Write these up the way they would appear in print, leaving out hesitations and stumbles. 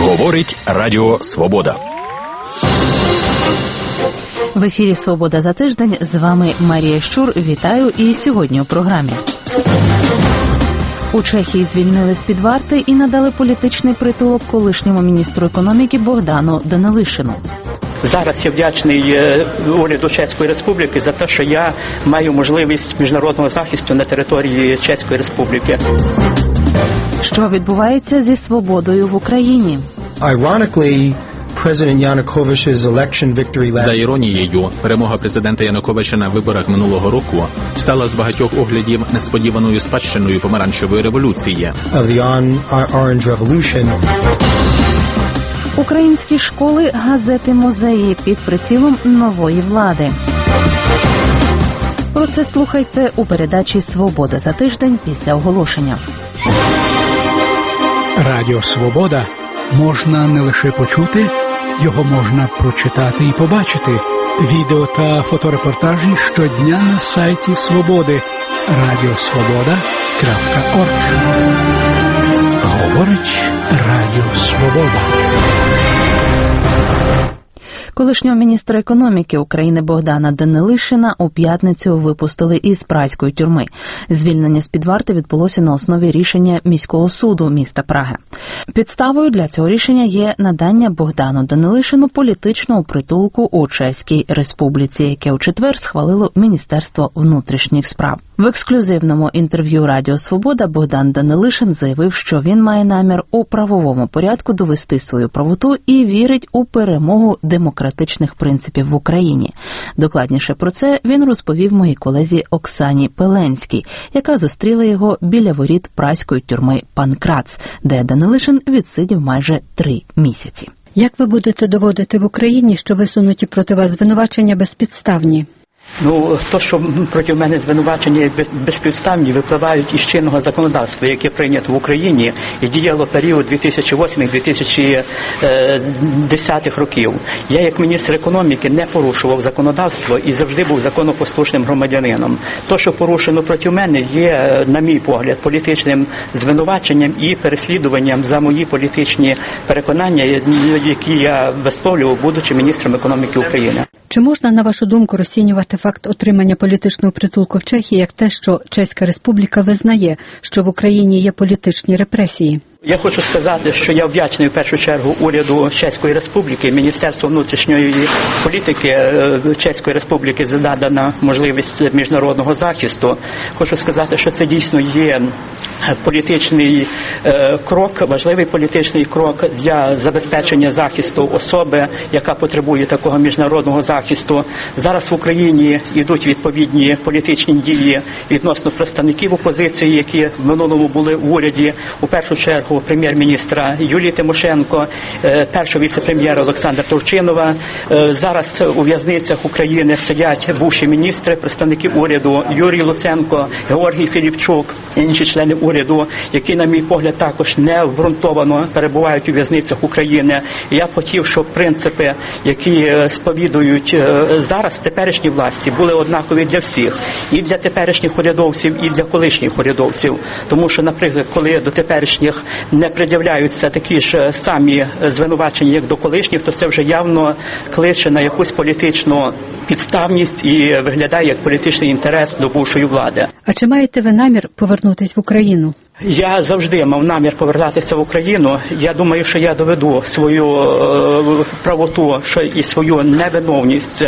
Говорить Радіо Свобода. В ефірі «Свобода за тиждень». З вами Марія Щур. Вітаю і сьогодні у програмі. У Чехії звільнили з-під варти і надали політичний притулок колишньому міністру економіки Богдану Данилишину. Зараз я вдячний уряду Чеської Республіки за те, що я маю можливість міжнародного захисту на території Чеської Республіки. Що відбувається зі свободою в Україні? За іронією, перемога президента Януковича на виборах минулого року стала з багатьох оглядів несподіваною спадщиною помаранчевої революції. Українські школи, газети, музеї під прицілом нової влади. Про це слухайте у передачі «Свобода за тиждень» після оголошення. Радіо «Свобода» можна не лише почути, його можна прочитати і побачити. Відео та фоторепортажі щодня на сайті «Свободи» radiosvoboda.org. Говорить Радіо Свобода. Колишнього міністра економіки України Богдана Данилишина у п'ятницю випустили із празької тюрми. Звільнення з-під варти відбулося на основі рішення міського суду міста Праги. Підставою для цього рішення є надання Богдану Данилишину політичного притулку у Чеській Республіці, яке у четвер схвалило Міністерство внутрішніх справ. В ексклюзивному інтерв'ю Радіо Свобода Богдан Данилишин заявив, що він має намір у правовому порядку довести свою правоту і вірить у перемогу демократичних принципів в Україні. Докладніше про це він розповів моїй колезі Оксані Пеленській, яка зустріла його біля воріт празької тюрми Панкрац, де Данилишин відсидів майже 3 місяці. Як ви будете доводити в Україні, що висунуті проти вас звинувачення безпідставні? То, що проти мене звинувачення безпідставні, випливають із чинного законодавства, яке прийнято в Україні і діяло період 2008-2010 років. Я, як міністр економіки, не порушував законодавство і завжди був законопослушним громадянином. То, що порушено проти мене, є, на мій погляд, політичним звинуваченням і переслідуванням за мої політичні переконання, які я висловлював, будучи міністром економіки України. Чи можна, на вашу думку, розцінювати факт отримання політичного притулку в Чехії як те, що Чеська Республіка визнає, що в Україні є політичні репресії? Я хочу сказати, що я вдячний в першу чергу уряду Чеської Республіки, Міністерству внутрішньої політики Чеської Республіки за надану можливість міжнародного захисту. Хочу сказати, що це дійсно є політичний крок, важливий політичний крок для забезпечення захисту особи, яка потребує такого міжнародного захисту. Зараз в Україні йдуть відповідні політичні дії відносно представників опозиції, які в минулому були в уряді. У першу чергу прем'єр-міністра Юлії Тимошенко, першого віце-прем'єра Олександра Турчинова. Зараз у в'язницях України сидять бувші міністри, представники уряду Юрій Луценко, Георгій Філіпчук, інші члени уряду, які, на мій погляд, також необґрунтовано перебувають у в'язницях України. І я б хотів, щоб принципи, які сповідують зараз теперішні власті, були однакові для всіх. І для теперішніх урядовців, і для колишніх урядовців. Тому що, наприклад, коли до теперішніх не пред'являються такі ж самі звинувачення, як до колишніх, то це вже явно кличе на якусь політичну підставність і виглядає як політичний інтерес до бувшої влади. А чи маєте ви намір повернутись в Україну? Я завжди мав намір повертатися в Україну. Я думаю, що я доведу свою правоту, що і свою невиновність,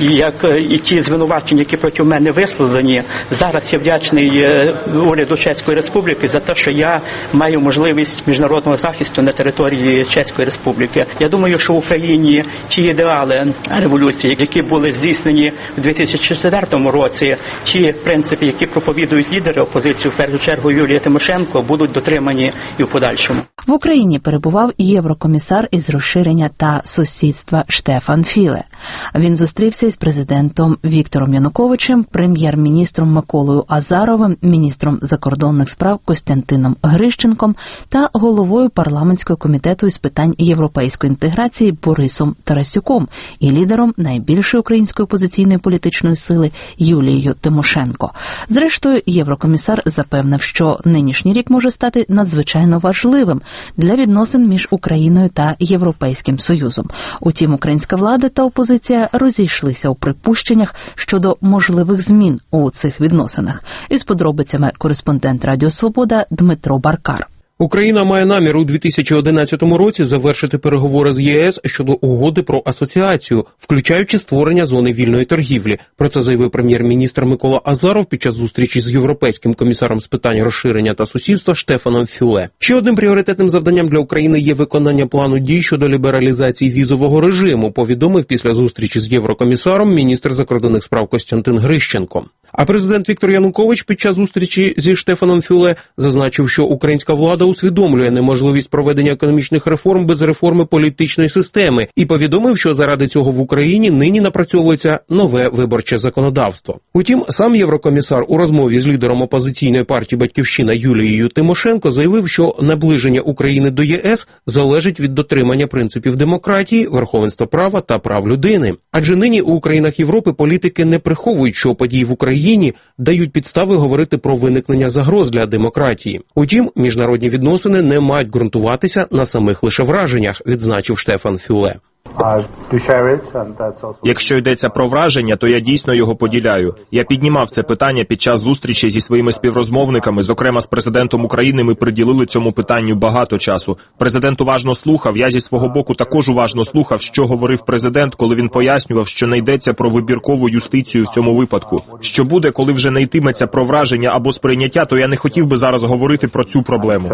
і ті звинувачення, які проти мене висловлені. Зараз я вдячний уряду Чеської Республіки за те, що я маю можливість міжнародного захисту на території Чеської Республіки. Я думаю, що в Україні ті ідеали революції, які були здійснені в 2004 році, ті принципи, які проповідують лідери опозиції, в першу чергу Юлія Тимошенко, будуть дотримані і в подальшому. В Україні перебував єврокомісар із розширення та сусідства Штефан Філе. Він зустрівся із президентом Віктором Януковичем, прем'єр-міністром Миколою Азаровим, міністром закордонних справ Костянтином Грищенком та головою парламентського комітету із питань європейської інтеграції Борисом Тарасюком і лідером найбільшої української опозиційної політичної сили Юлією Тимошенко. Зрештою, єврокомісар запевнив, що нинішній рік може стати надзвичайно важливим, для відносин між Україною та Європейським Союзом. Утім, українська влада та опозиція розійшлися у припущеннях щодо можливих змін у цих відносинах. Із подробицями кореспондент Радіо Свобода Дмитро Баркар. Україна має намір у 2011 році завершити переговори з ЄС щодо угоди про асоціацію, включаючи створення зони вільної торгівлі. Про це заявив прем'єр-міністр Микола Азаров під час зустрічі з європейським комісаром з питань розширення та сусідства Штефаном Фюле. Ще одним пріоритетним завданням для України є виконання плану дій щодо лібералізації візового режиму, повідомив після зустрічі з єврокомісаром міністр закордонних справ Костянтин Грищенко. А президент Віктор Янукович під час зустрічі зі Штефаном Фюле зазначив, що українська влада усвідомлює неможливість проведення економічних реформ без реформи політичної системи і повідомив, що заради цього в Україні нині напрацьовується нове виборче законодавство. Утім, сам єврокомісар у розмові з лідером опозиційної партії «Батьківщина» Юлією Тимошенко заявив, що наближення України до ЄС залежить від дотримання принципів демократії, верховенства права та прав людини. Адже нині у країнах Європи політики не приховують, що події в Україні дають підстави говорити про виникнення загроз для демократії. Утім, міжнародні відносини не мають ґрунтуватися на самих лише враженнях, відзначив Штефан Фюле. Якщо йдеться про враження, то я дійсно його поділяю. Я піднімав це питання під час зустрічі зі своїми співрозмовниками, зокрема з президентом України ми приділили цьому питанню багато часу. Президент уважно слухав, я зі свого боку також уважно слухав, що говорив президент, коли він пояснював, що не йдеться про вибіркову юстицію в цьому випадку. Що буде, коли вже не йтиметься про враження або сприйняття, то я не хотів би зараз говорити про цю проблему.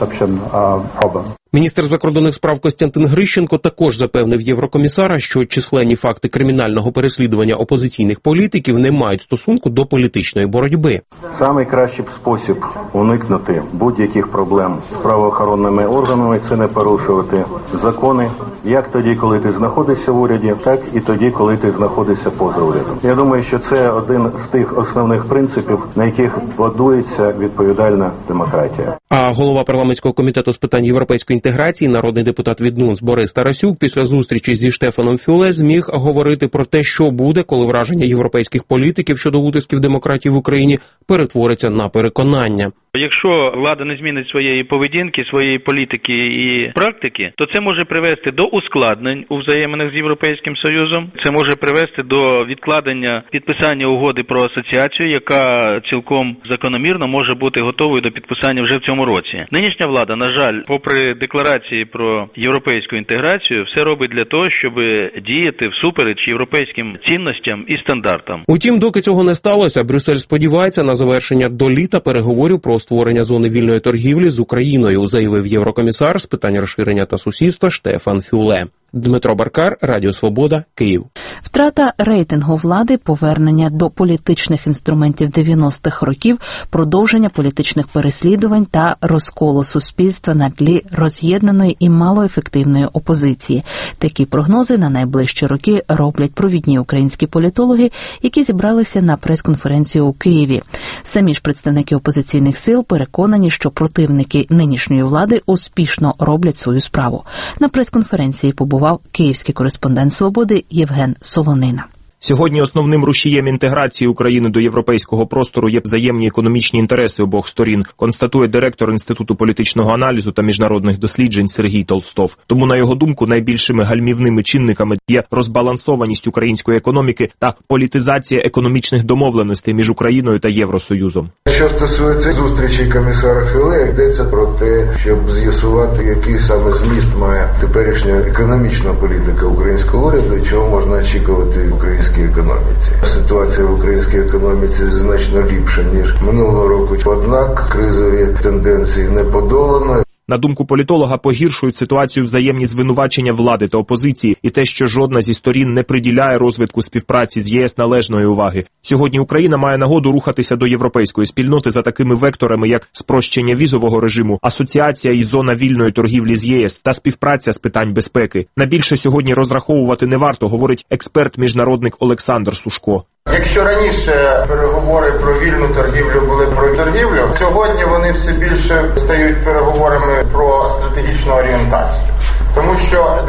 Міністр закордонних справ Костянтин Грищенко також запевнив єврокомісара, що численні факти кримінального переслідування опозиційних політиків не мають стосунку до політичної боротьби. Самий кращий спосіб уникнути будь-яких проблем з правоохоронними органами – це не порушувати закони, як тоді, коли ти знаходишся в уряді, так і тоді, коли ти знаходишся поза урядом. Я думаю, що це один з тих основних принципів, на яких будується відповідальна демократія. А голова парламентського комітету з питань європейської інтеграції, народний депутат від НУНС Борис Тарасюк, після зустрічі зі Штефаном Фюле зміг говорити про те, що буде, коли враження європейських політиків щодо утисків демократії в Україні перетвориться на переконання. Якщо влада не змінить своєї поведінки, своєї політики і практики, то це може привести до ускладнень у взаєминах з Європейським Союзом. Це може привести до відкладення підписання угоди про асоціацію, яка цілком закономірно може бути готовою до підписання вже в цьому році. Нинішня влада, на жаль, попри декларації про європейську інтеграцію, все робить для того, щоб діяти всупереч європейським цінностям і стандартам. Утім, доки цього не сталося, Брюссель сподівається на завершення до літа переговорів про створення зони вільної торгівлі з Україною, заявив єврокомісар з питань розширення та сусідства Штефан Фюле. Дмитро Баркар, Радіо Свобода, Київ. Втрата рейтингу влади, повернення до політичних інструментів 90-х років, продовження політичних переслідувань та розколу суспільства на тлі роз'єднаної і малоефективної опозиції. Такі прогнози на найближчі роки роблять провідні українські політологи, які зібралися на прес-конференцію у Києві. Самі ж представники опозиційних сил переконані, що противники нинішньої влади успішно роблять свою справу. На прес-конференції побував київський кореспондент «Свободи» Євген Солонина. Сьогодні основним рушієм інтеграції України до європейського простору є взаємні економічні інтереси обох сторін, констатує директор Інституту політичного аналізу та міжнародних досліджень Сергій Толстов. Тому, на його думку, найбільшими гальмівними чинниками є розбалансованість української економіки та політизація економічних домовленостей між Україною та Євросоюзом. Що стосується зустрічі комісара Фюле, йдеться про те, щоб з'ясувати, який саме зміст має теперішня економічна політика українського уряду і чого можна очікувати в українській економіці. Ситуація в українській економіці значно ліпша, ніж минулого року. Однак кризові тенденції не подолано. На думку політолога, погіршують ситуацію взаємні звинувачення влади та опозиції і те, що жодна зі сторін не приділяє розвитку співпраці з ЄС належної уваги. Сьогодні Україна має нагоду рухатися до європейської спільноти за такими векторами, як спрощення візового режиму, асоціація і зона вільної торгівлі з ЄС та співпраця з питань безпеки. На більше сьогодні розраховувати не варто, говорить експерт-міжнародник Олександр Сушко. Якщо раніше переговори про вільну торгівлю були про торгівлю, сьогодні вони все більше стають переговорами про стратегічну орієнтацію. Тому що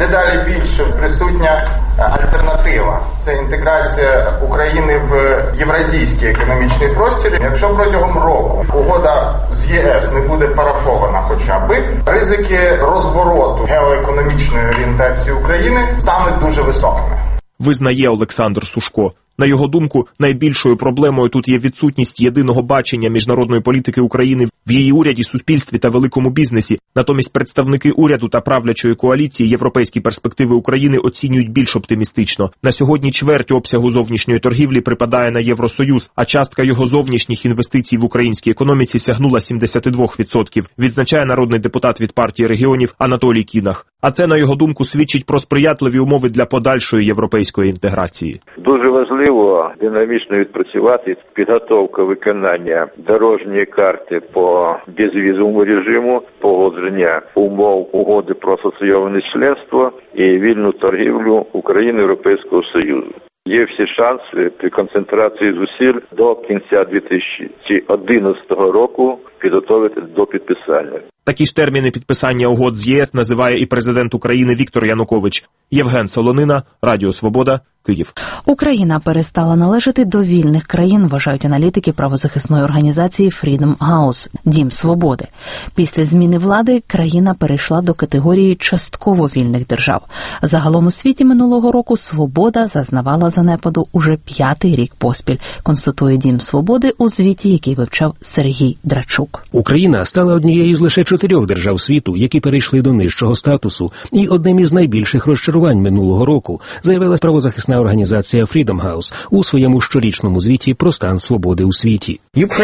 дедалі більше присутня альтернатива. Це інтеграція України в євразійський економічний простір. Якщо протягом року угода з ЄС не буде парафована хоча б, ризики розвороту геоекономічної орієнтації України стануть дуже високими. Визнає Олександр Сушко. На його думку, найбільшою проблемою тут є відсутність єдиного бачення міжнародної політики України в її уряді, суспільстві та великому бізнесі. Натомість представники уряду та правлячої коаліції європейські перспективи України оцінюють більш оптимістично. На сьогодні чверть обсягу зовнішньої торгівлі припадає на Євросоюз, а частка його зовнішніх інвестицій в українській економіці сягнула 72%, відзначає народний депутат від партії регіонів Анатолій Кінах. А це, на його думку, свідчить про сприятливі умови для подальшої європейської інтеграції. Дуже важливо динамічно відпрацювати підготовка виконання дорожньої карти по безвізовому режиму, погодження умов угоди про асоційоване членство і вільну торгівлю України Європейського Союзу. Є всі шанси при концентрації зусиль до кінця 2011 року підготовити до підписання. Такі ж терміни підписання угод з ЄС називає і президент України Віктор Янукович. Євген Солонина, Радіо Свобода, Київ. Україна перестала належати до вільних країн, вважають аналітики правозахисної організації Freedom House – Дім Свободи. Після зміни влади країна перейшла до категорії частково вільних держав. Загалом у світі минулого року свобода зазнавала занепаду уже 5-й рік поспіль, констатує Дім Свободи у звіті, який вивчав Сергій Драчук. Україна стала однією з лише 4 держав світу, які перейшли до нижчого статусу, і одним із найбільших розчарувань минулого року, заявила правозахисна організація Freedom House у своєму щорічному звіті про стан свободи у світі.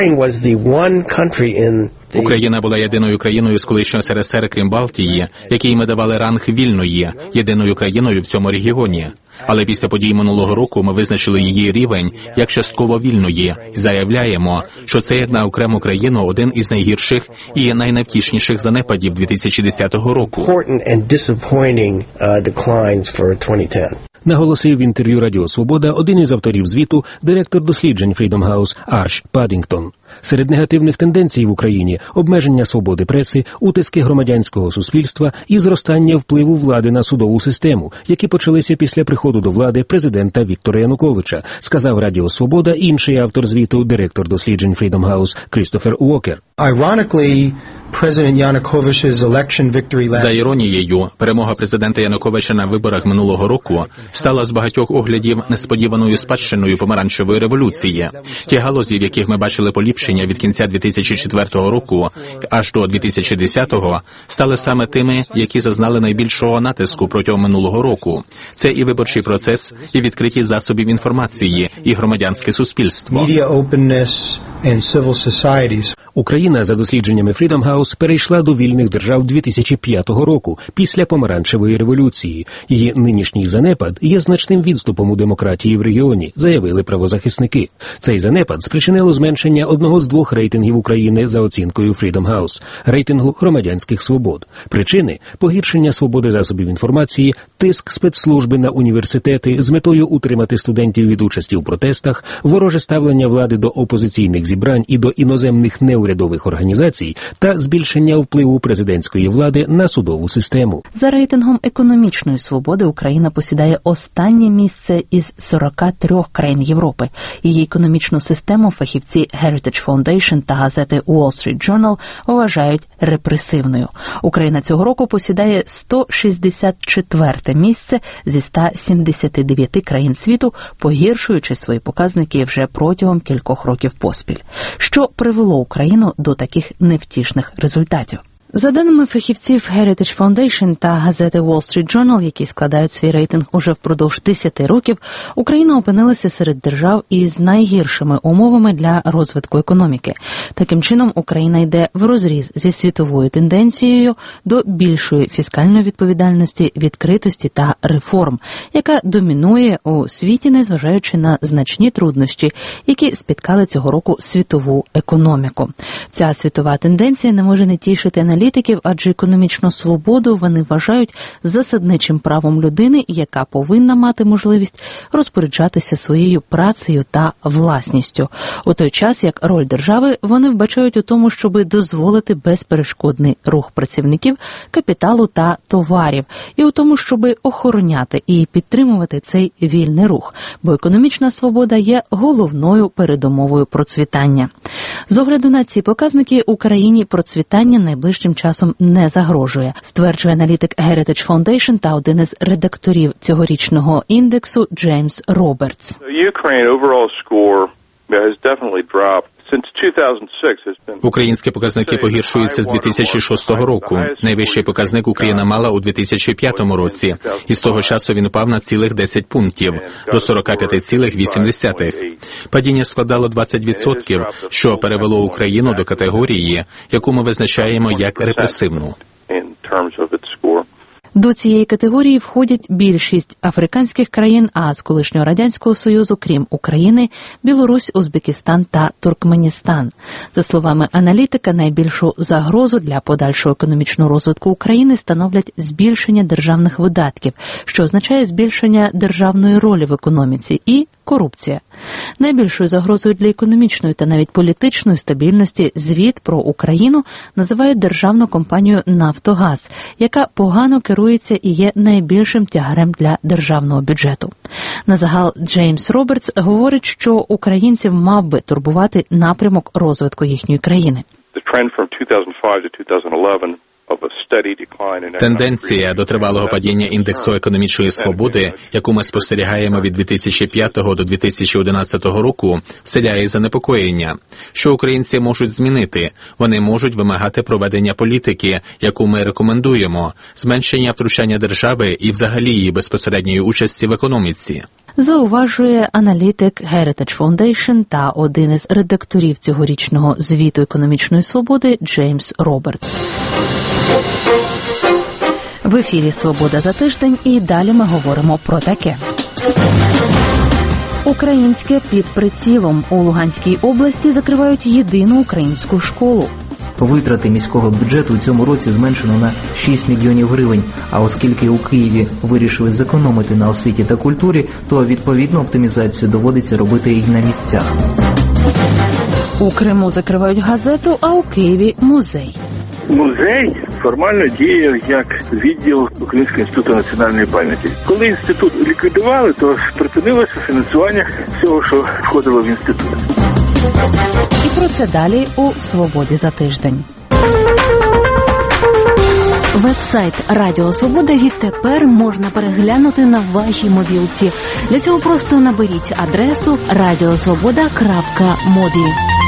Україна була єдиною країною з колишнього СРСР, крім Балтії, якій ми давали ранг вільної, єдиною країною в цьому регіоні. Але після подій минулого року ми визначили її рівень як частково вільної і заявляємо, що це як на окрему країну один із найгірших і найневтішніших занепадів 2010 року. Наголосив в інтерв'ю Радіо Свобода один із авторів звіту, директор досліджень Freedom House Арш Паддінгтон. Серед негативних тенденцій в Україні – обмеження свободи преси, утиски громадянського суспільства і зростання впливу влади на судову систему, які почалися після приходу до влади президента Віктора Януковича, сказав Радіо Свобода інший автор звіту, директор досліджень Freedom House Крістофер Уокер. За іронією, перемога президента Януковича на виборах минулого року стала з багатьох оглядів несподіваною спадщиною помаранчевої революції. Ті галузі, в яких ми бачили поліпшення від кінця 2004 року аж до 2010-го, стали саме тими, які зазнали найбільшого натиску протягом минулого року. Це і виборчий процес, і відкритість засобів інформації, і громадянське суспільство. Україна, за дослідженнями Freedom House, перейшла до вільних держав 2005 року, після помаранчевої революції. Її нинішній занепад є значним відступом у демократії в регіоні, заявили правозахисники. Цей занепад спричинило зменшення одного з 2 рейтингів України за оцінкою Freedom House – рейтингу громадянських свобод. Причини – погіршення свободи засобів інформації, тиск спецслужби на університети з метою утримати студентів від участі в протестах, вороже ставлення влади до опозиційних зібрань і до іноземних неурядових організацій та збільшення впливу президентської влади на судову систему. За рейтингом економічної свободи Україна посідає останнє місце із 43 країн Європи. Її економічну систему фахівці Heritage Foundation та газети Wall Street Journal вважають репресивною. Україна цього року посідає 164 місце зі 179 країн світу, погіршуючи свої показники вже протягом кількох років поспіль. Що привело Україну до таких невтішних результатів? За даними фахівців Heritage Foundation та газети Wall Street Journal, які складають свій рейтинг уже впродовж 10 років, Україна опинилася серед держав із найгіршими умовами для розвитку економіки. Таким чином, Україна йде врозріз зі світовою тенденцією до більшої фіскальної відповідальності, відкритості та реформ, яка домінує у світі, незважаючи на значні труднощі, які спіткали цього року світову економіку. Ця світова тенденція не може не тішити аналітиків, аналітиків, адже економічну свободу вони вважають засадничим правом людини, яка повинна мати можливість розпоряджатися своєю працею та власністю. У той час, як роль держави, вони вбачають у тому, щоби дозволити безперешкодний рух працівників, капіталу та товарів, і у тому, щоби охороняти і підтримувати цей вільний рух, бо економічна свобода є головною передумовою процвітання. З огляду на ці показники Україні процвітання найближчим часом не загрожує, стверджує аналітик Heritage Foundation та один із редакторів цьогорічного індексу Джеймс Робертс. Українські показники погіршуються з 2006 року. Найвищий показник Україна мала у 2005 році, і з того часу він упав на цілих 10 пунктів, до 45,8. Падіння складало 20%, що перевело Україну до категорії, яку ми визначаємо як репресивну. До цієї категорії входять більшість африканських країн, а з колишнього Радянського Союзу, крім України, Білорусь, Узбекистан та Туркменістан. За словами аналітика, найбільшу загрозу для подальшого економічного розвитку України становлять збільшення державних видатків, що означає збільшення державної ролі в економіці, і корупція. Найбільшою загрозою для економічної та навіть політичної стабільності звіт про Україну називає державну компанію «Нафтогаз», яка погано керується і є найбільшим тягарем для державного бюджету. Назагал Джеймс Робертс говорить, що українців мав би турбувати напрямок розвитку їхньої країни. Тенденція до тривалого падіння індексу економічної свободи, яку ми спостерігаємо від 2005 до 2011 року, вселяє занепокоєння. Що українці можуть змінити? Вони можуть вимагати проведення політики, яку ми рекомендуємо, зменшення втручання держави і взагалі її безпосередньої участі в економіці. Зауважує аналітик Heritage Foundation та один із редакторів цьогорічного звіту економічної свободи Джеймс Робертс. В ефірі «Свобода за тиждень» і далі ми говоримо про таке. Українське під прицілом. У Луганській області закривають єдину українську школу. Витрати міського бюджету у цьому році зменшено на 6 мільйонів гривень, а оскільки у Києві вирішили зекономити на освіті та культурі, то відповідну оптимізацію доводиться робити і на місцях. У Криму закривають газету, а у Києві – музей. Музей формально діяв як відділ Українського інституту національної пам'яті. Коли інститут ліквідували, то припинилося фінансування всього, що входило в інститут. І про це далі у «Свободі за тиждень». Веб-сайт Радіо Свобода відтепер можна переглянути на вашій мобілці. Для цього просто наберіть адресу radiosvoboda.mobi.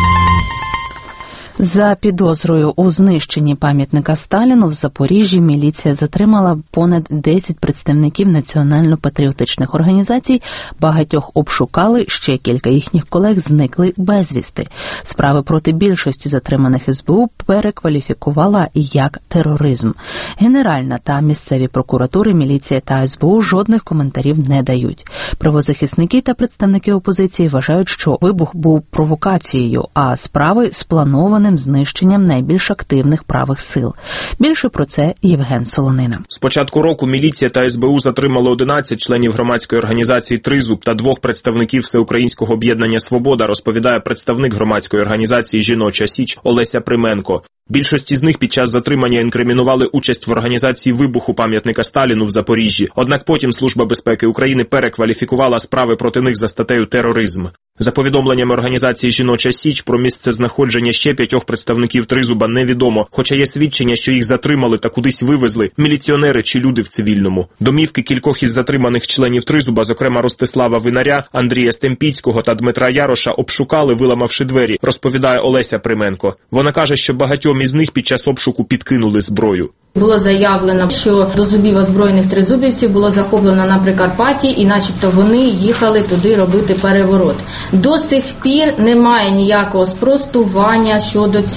За підозрою у знищенні пам'ятника Сталіну в Запоріжжі міліція затримала понад 10 представників національно-патріотичних організацій, багатьох обшукали, ще кілька їхніх колег зникли безвісти. Справи проти більшості затриманих СБУ перекваліфікувала як тероризм. Генеральна та місцеві прокуратури, міліція та СБУ жодних коментарів не дають. Правозахисники та представники опозиції вважають, що вибух був провокацією, а справи сплановані знищенням найбільш активних правих сил. Більше про це Євген Солонина. З початку року міліція та СБУ затримали 11 членів громадської організації «Тризуб» та 2 представників Всеукраїнського об'єднання «Свобода», розповідає представник громадської організації «Жіноча Січ» Олеся Применко. Більшості з них під час затримання інкримінували участь в організації вибуху пам'ятника Сталіну в Запоріжжі. Однак потім Служба безпеки України перекваліфікувала справи проти них за статтею «Тероризм». За повідомленнями організації «Жіноча Січ», про місце знаходження ще 5 представників «Тризуба» невідомо, хоча є свідчення, що їх затримали та кудись вивезли міліціонери чи люди в цивільному. Домівки кількох із затриманих членів «Тризуба», зокрема Ростислава Винаря, Андрія Стемпіцького та Дмитра Яроша, обшукали, виламавши двері, розповідає Олеся Применко. Вона каже, що багатьом із них під час обшуку підкинули зброю. Було заявлено, що до зубів озброєних тризубівців було захоплено на Прикарпатті, і начебто вони їхали туди робити переворот. До сих пір немає ніякого спростування щодо цього.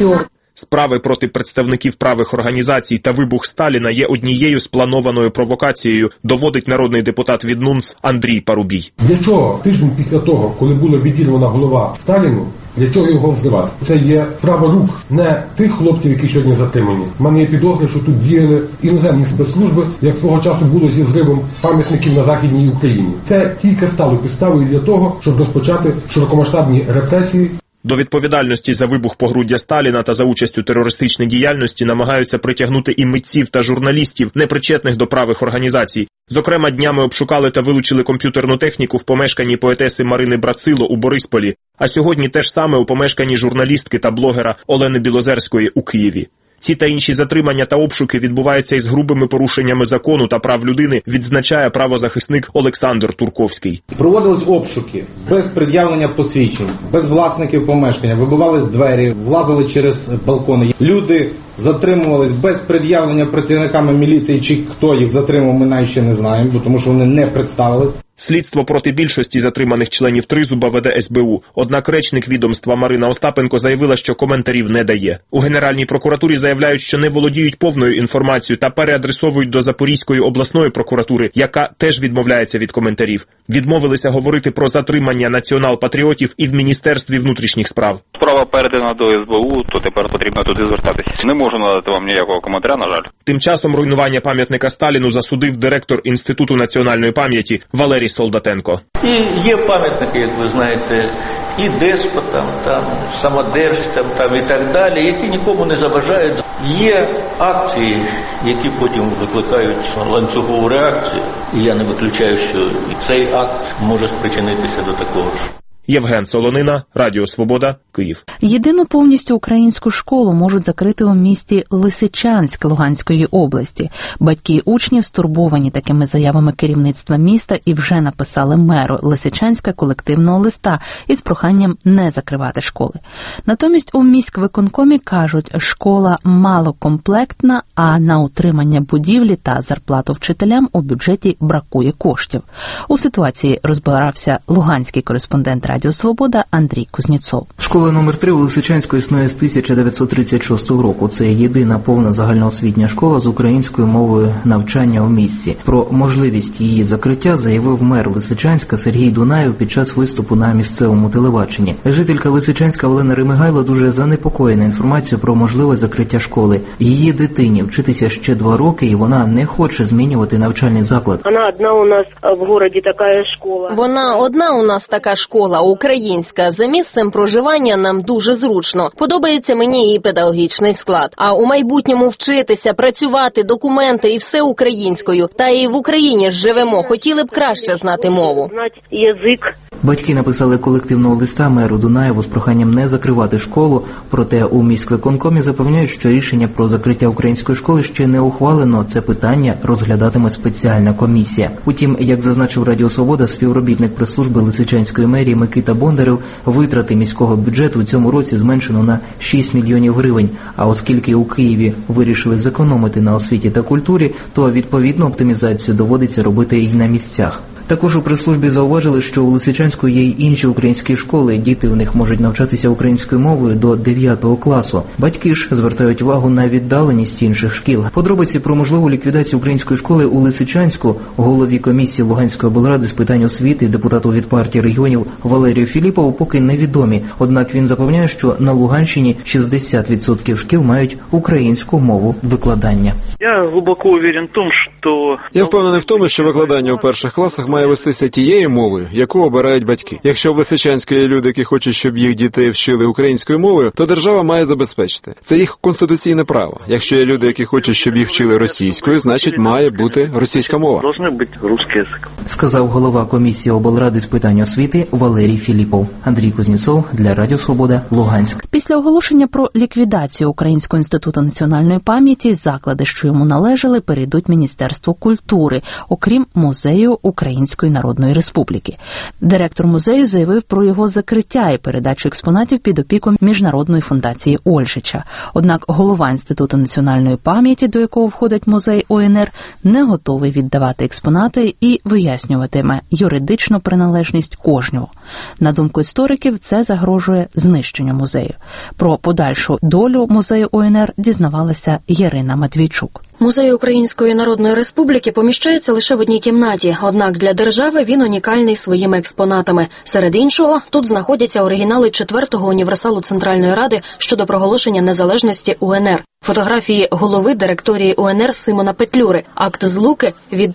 Справи проти представників правих організацій та вибух Сталіна є однією спланованою провокацією, доводить народний депутат від НУНС Андрій Парубій. Для чого тиждень після того, коли була відірвана голова Сталіну, для чого його взривати? Це є справа рук не тих хлопців, які сьогодні затримані. У мене є підозри, що тут діяли іноземні спецслужби, як свого часу було зі зривом пам'ятників на Західній Україні. Це тільки стало підставою для того, щоб розпочати широкомасштабні репресії. До відповідальності за вибух погруддя Сталіна та за участь у терористичній діяльності намагаються притягнути і митців та журналістів, непричетних до правих організацій. Зокрема, днями обшукали та вилучили комп'ютерну техніку в помешканні поетеси Марини Брацило у Борисполі, а сьогодні те ж саме у помешканні журналістки та блогера Олени Білозерської у Києві. Ці та інші затримання та обшуки відбуваються із грубими порушеннями закону та прав людини, відзначає правозахисник Олександр Турковський. Проводились обшуки без пред'явлення посвідчень, без власників помешкання, вибивались двері, влазили через балкони. Люди затримувались без пред'явлення працівниками міліції, чи хто їх затримав, ми навіть ще не знаємо, тому що вони не представились. Слідство проти більшості затриманих членів Тризуба веде СБУ, однак речник відомства Марина Остапенко заявила, що коментарів не дає. У Генеральній прокуратурі заявляють, що не володіють повною інформацією та переадресовують до Запорізької обласної прокуратури, яка теж відмовляється від коментарів. Відмовилися говорити про затримання націонал-патріотів і в Міністерстві внутрішніх справ. Справа передана до СБУ, то тепер потрібно туди звертатися. Не можу надати вам ніякого коментаря, на жаль. Тим часом руйнування пам'ятника Сталіну засудив директор Інституту національної пам'яті Валерій Солдатенко. І є пам'ятники, як ви знаєте, і деспотам, самодержцям і так далі, які нікому не заважають. Є акції, які потім викликають ланцюгову реакцію. І я не виключаю, що і цей акт може спричинитися до такого ж. Євген Солонина, Радіо Свобода, Київ. Єдину повністю українську школу можуть закрити у місті Лисичанськ Луганської області. Батьки і учні стурбовані такими заявами керівництва міста і вже написали меру Лисичанська колективного листа із проханням не закривати школи. Натомість у міськвиконкомі кажуть, школа малокомплектна, а на утримання будівлі та зарплату вчителям у бюджеті бракує коштів. У ситуації розбирався луганський кореспондент Радіо Свобода Андрій Кузнєцов. Школа номер 3 у Лисичанську існує з 1936 року. Це єдина повна загальноосвітня школа з українською мовою навчання у місті. Про можливість її закриття заявив мер Лисичанська Сергій Дунаєв під час виступу на місцевому телебаченні. Жителька Лисичанська Олена Ремигайло дуже занепокоєна інформацією про можливе закриття школи. Її дитині вчитися ще 2 роки, і вона не хоче змінювати навчальний заклад. Вона одна у нас в місті така школа. Вона одна у нас така школа, українська. За місцем проживання нам дуже зручно. Подобається мені її педагогічний склад. А у майбутньому вчитися, працювати, документи і все українською. Та і в Україні ж живемо. Хотіли б краще знати мову. Знати язик. Батьки написали колективного листа меру Дунаєву з проханням не закривати школу, проте у міськвиконкомі запевняють, що рішення про закриття української школи ще не ухвалено. Це питання розглядатиме спеціальна комісія. Утім, як зазначив Радіо Свобода, співробітник прес-служби Лисичанської мерії Микита Бондарев, витрати міського бюджету у цьому році зменшено на 6 мільйонів гривень. А оскільки у Києві вирішили зекономити на освіті та культурі, то відповідну оптимізацію доводиться робити і на місцях. Також у прес-службі зауважили, що у Лисичанську є й інші українські школи, діти в них можуть навчатися українською мовою до 9 класу. Батьки ж звертають увагу на віддаленість інших шкіл. Подробиці про можливу ліквідацію української школи у Лисичанську голові комісії Луганської облради з питань освіти, депутату від партії регіонів Валерію Філіпову поки невідомі. Однак він запевняє, що на Луганщині 60% шкіл мають українську мову викладання. Я глибоко уверен в тому, що... Я впевнений в тому, що викладання у перших класах має вестися тією мовою, яку обирають батьки. Якщо в Лисичанську є люди, які хочуть, щоб їх дітей вчили українською мовою, то держава має забезпечити. Це їх конституційне право. Якщо є люди, які хочуть, щоб їх вчили російською, значить має бути російська мова. Должен бути русский язик. Сказав голова комісії облради з питань освіти Валерій Філіпов. Андрій Кузнєцов для Радіо Свобода, Луганськ. Після оголошення про ліквідацію Українського інституту національної пам'яті заклади, що йому належали, перейдуть Міністерству культури, окрім музею української Української Народної Республіки. Директор музею заявив про його закриття і передачу експонатів під опіку Міжнародної фундації Ольжича. Однак голова Інституту національної пам'яті, до якого входить музей УНР, не готовий віддавати експонати і вияснюватиме юридичну приналежність кожного. На думку істориків, це загрожує знищенню музею. Про подальшу долю музею УНР дізнавалася Ірина Матвійчук. Музей Української Народної Республіки поміщається лише в одній кімнаті, однак для держави він унікальний своїми експонатами. Серед іншого, тут знаходяться оригінали 4-го універсалу Центральної Ради щодо проголошення незалежності УНР. Фотографії голови директорії УНР Симона Петлюри, акт злуки від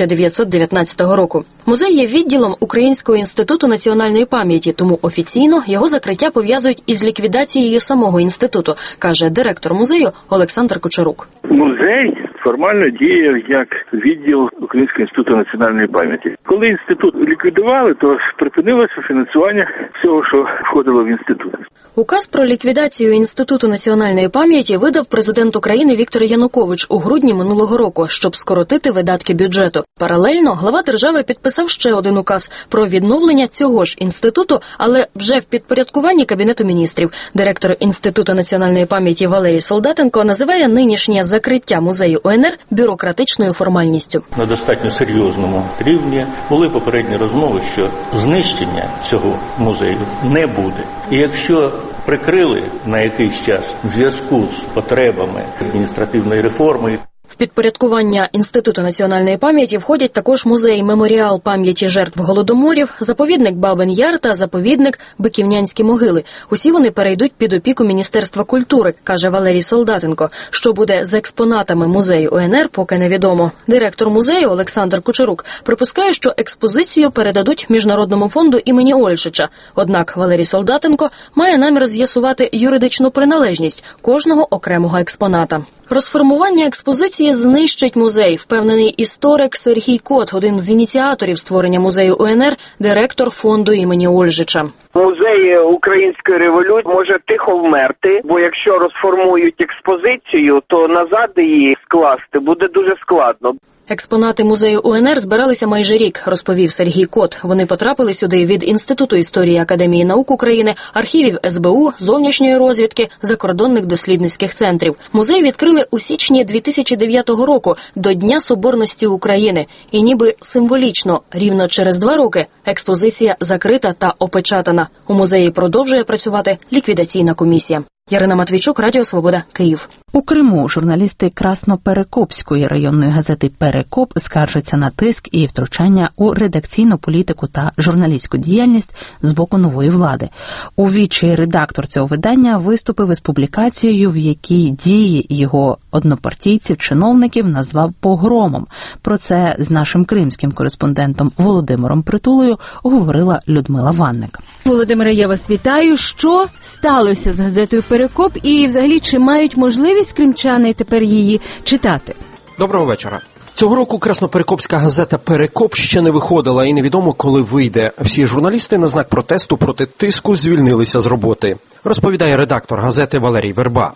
1919 року. Музей є відділом Українського інституту національної пам'яті, тому офіційно його закриття пов'язують із ліквідацією самого інституту, каже директор музею Олександр Кучерук. Музей формально діяв як відділ Українського інституту національної пам'яті. Коли інститут ліквідували, то припинилося фінансування всього, що входило в інститут. Указ про ліквідацію Інституту національної пам'яті видав президент України Віктор Янукович у грудні минулого року, щоб скоротити видатки бюджету. Паралельно глава держави підписав ще один указ про відновлення цього ж інституту, але вже в підпорядкуванні Кабінету міністрів. Директор Інституту національної пам'яті Валерій Солдатенко називає нинішнє закриття музею УНР бюрократичною формальністю. На достатньо серйозному рівні були попередні розмови, що знищення цього музею не буде. І якщо прикрили на якийсь час в зв'язку з потребами адміністративної реформи. В підпорядкування Інституту національної пам'яті входять також музей-меморіал пам'яті жертв Голодоморів, заповідник Бабин Яр та заповідник Биківнянські могили. Усі вони перейдуть під опіку Міністерства культури, каже Валерій Солдатенко. Що буде з експонатами музею УНР, поки невідомо. Директор музею Олександр Кучерук припускає, що експозицію передадуть Міжнародному фонду імені Ольжича. Однак Валерій Солдатенко має намір з'ясувати юридичну приналежність кожного окремого експоната. Розформування експозиції знищить музей, впевнений історик Сергій Кот, один з ініціаторів створення музею УНР, директор фонду імені Ольжича. Музей української революції може тихо вмерти, бо якщо розформують експозицію, то назад її скласти буде дуже складно. Експонати музею УНР збиралися майже рік, розповів Сергій Кот. Вони потрапили сюди від Інституту історії Академії наук України, архівів СБУ, зовнішньої розвідки, закордонних дослідницьких центрів. Музей відкрили у січні 2009 року, до Дня Соборності України. І ніби символічно, рівно через 2 роки, експозиція закрита та опечатана. У музеї продовжує працювати ліквідаційна комісія. Ірина Матвійчук, Радіо Свобода, Київ. У Криму журналісти Красноперекопської районної газети «Перекоп» скаржаться на тиск і втручання у редакційну політику та журналістську діяльність з боку нової влади. У вічі редактор цього видання виступив із публікацією, в якій дії його однопартійців-чиновників назвав погромом. Про це з нашим кримським кореспондентом Володимиром Притулою говорила Людмила Ванник. Володимире, я вас вітаю. Що сталося з газетою «Перекоп» і взагалі чи мають можливість кримчани тепер її читати? Доброго вечора. Цього року красноперекопська газета «Перекоп» ще не виходила і невідомо, коли вийде. Всі журналісти на знак протесту проти тиску звільнилися з роботи. Розповідає редактор газети Валерій Верба.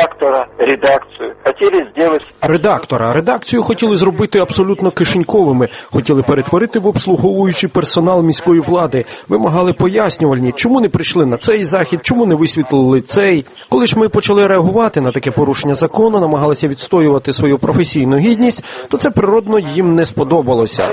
Редакцію хотіли зробити абсолютно кишеньковими, хотіли перетворити в обслуговуючий персонал міської влади, вимагали пояснювальні, чому не прийшли на цей захід, чому не висвітлили цей. Коли ж ми почали реагувати на таке порушення закону, намагалися відстоювати свою професійну гідність, то це природно їм не сподобалося.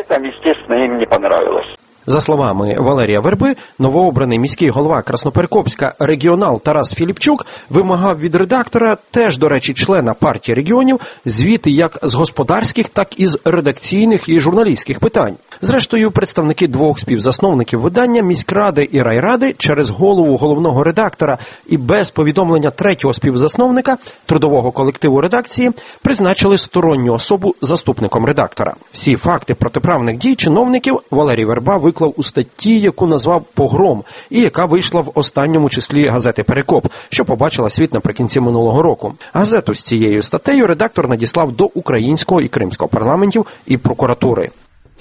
За словами Валерія Верби, новообраний міський голова Красноперекопська регіонал Тарас Філіпчук вимагав від редактора, теж, до речі, члена партії регіонів, звіти як з господарських, так і з редакційних і журналістських питань. Зрештою, представники 2 співзасновників видання, міськради і райради, через голову головного редактора і без повідомлення 3-го співзасновника трудового колективу редакції призначили сторонню особу заступником редактора. Всі факти протиправних дій чиновників Валерій Верба виклав у статті, яку назвав «Погром», і яка вийшла в останньому числі газети «Перекоп», що побачила світ наприкінці минулого року. Газету з цією статтею редактор надіслав до українського і кримського парламентів і прокуратури.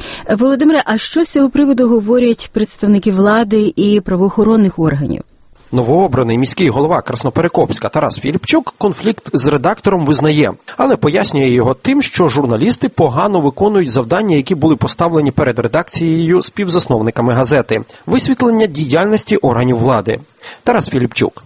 Володимире, а що з цього приводу говорять представники влади і правоохоронних органів? Новообраний міський голова Красноперекопська Тарас Філіпчук конфлікт з редактором визнає, але пояснює його тим, що журналісти погано виконують завдання, які були поставлені перед редакцією співзасновниками газети – висвітлення діяльності органів влади. Тарас Філіпчук.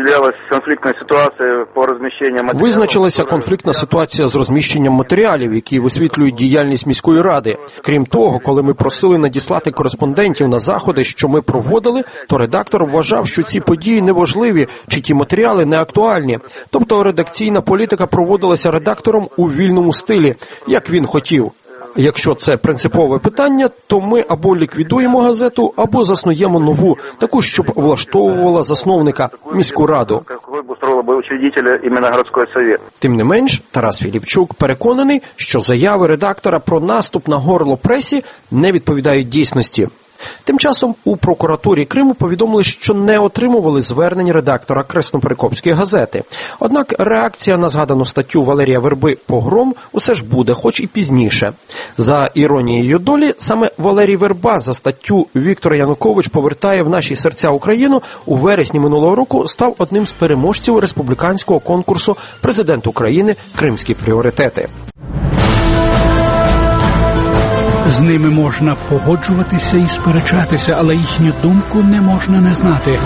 Визначилася конфліктна ситуація з розміщенням матеріалів, які висвітлюють діяльність міської ради. Крім того, коли ми просили надіслати кореспондентів на заходи, що ми проводили, то редактор вважав, що ці події неважливі, чи ті матеріали не актуальні. Тобто редакційна політика проводилася редактором у вільному стилі, як він хотів. Якщо це принципове питання, то ми або ліквідуємо газету, або заснуємо нову, таку, щоб влаштовувала засновника, міську раду. Тим не менш, Тарас Філіпчук переконаний, що заяви редактора про наступ на горло пресі не відповідають дійсності. Тим часом у прокуратурі Криму повідомили, що не отримували звернень редактора Красноперекопської газети. Однак реакція на згадану статтю Валерія Верби «Погром» усе ж буде, хоч і пізніше. За іронією долі, саме Валерій Верба за статтю «Віктор Янукович повертає в наші серця Україну» у вересні минулого року став одним з переможців республіканського конкурсу «Президент України. Кримські пріоритети». З ними можна погоджуватися і сперечатися, але їхню думку не можна не знати.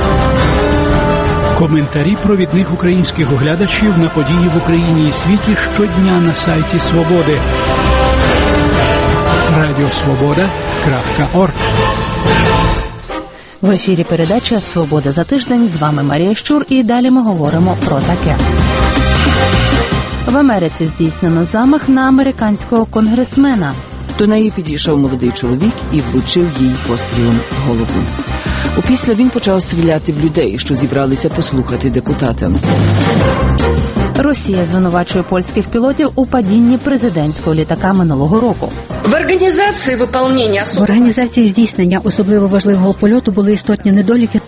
Коментарі провідних українських оглядачів на події в Україні і світі щодня на сайті Свободи. Радіосвобода.орг. В ефірі передача «Свобода за тиждень». З вами Марія Щур, і далі ми говоримо про таке. В Америці здійснено замах на американського конгресмена. До неї підійшов молодий чоловік і влучив їй пострілом в голову. Опісля він почав стріляти в людей, що зібралися послухати депутата. Росія звинувачує польських пілотів у падінні президентського літака минулого року. В організації здійснення особливо важливого польоту були істотні недоліки.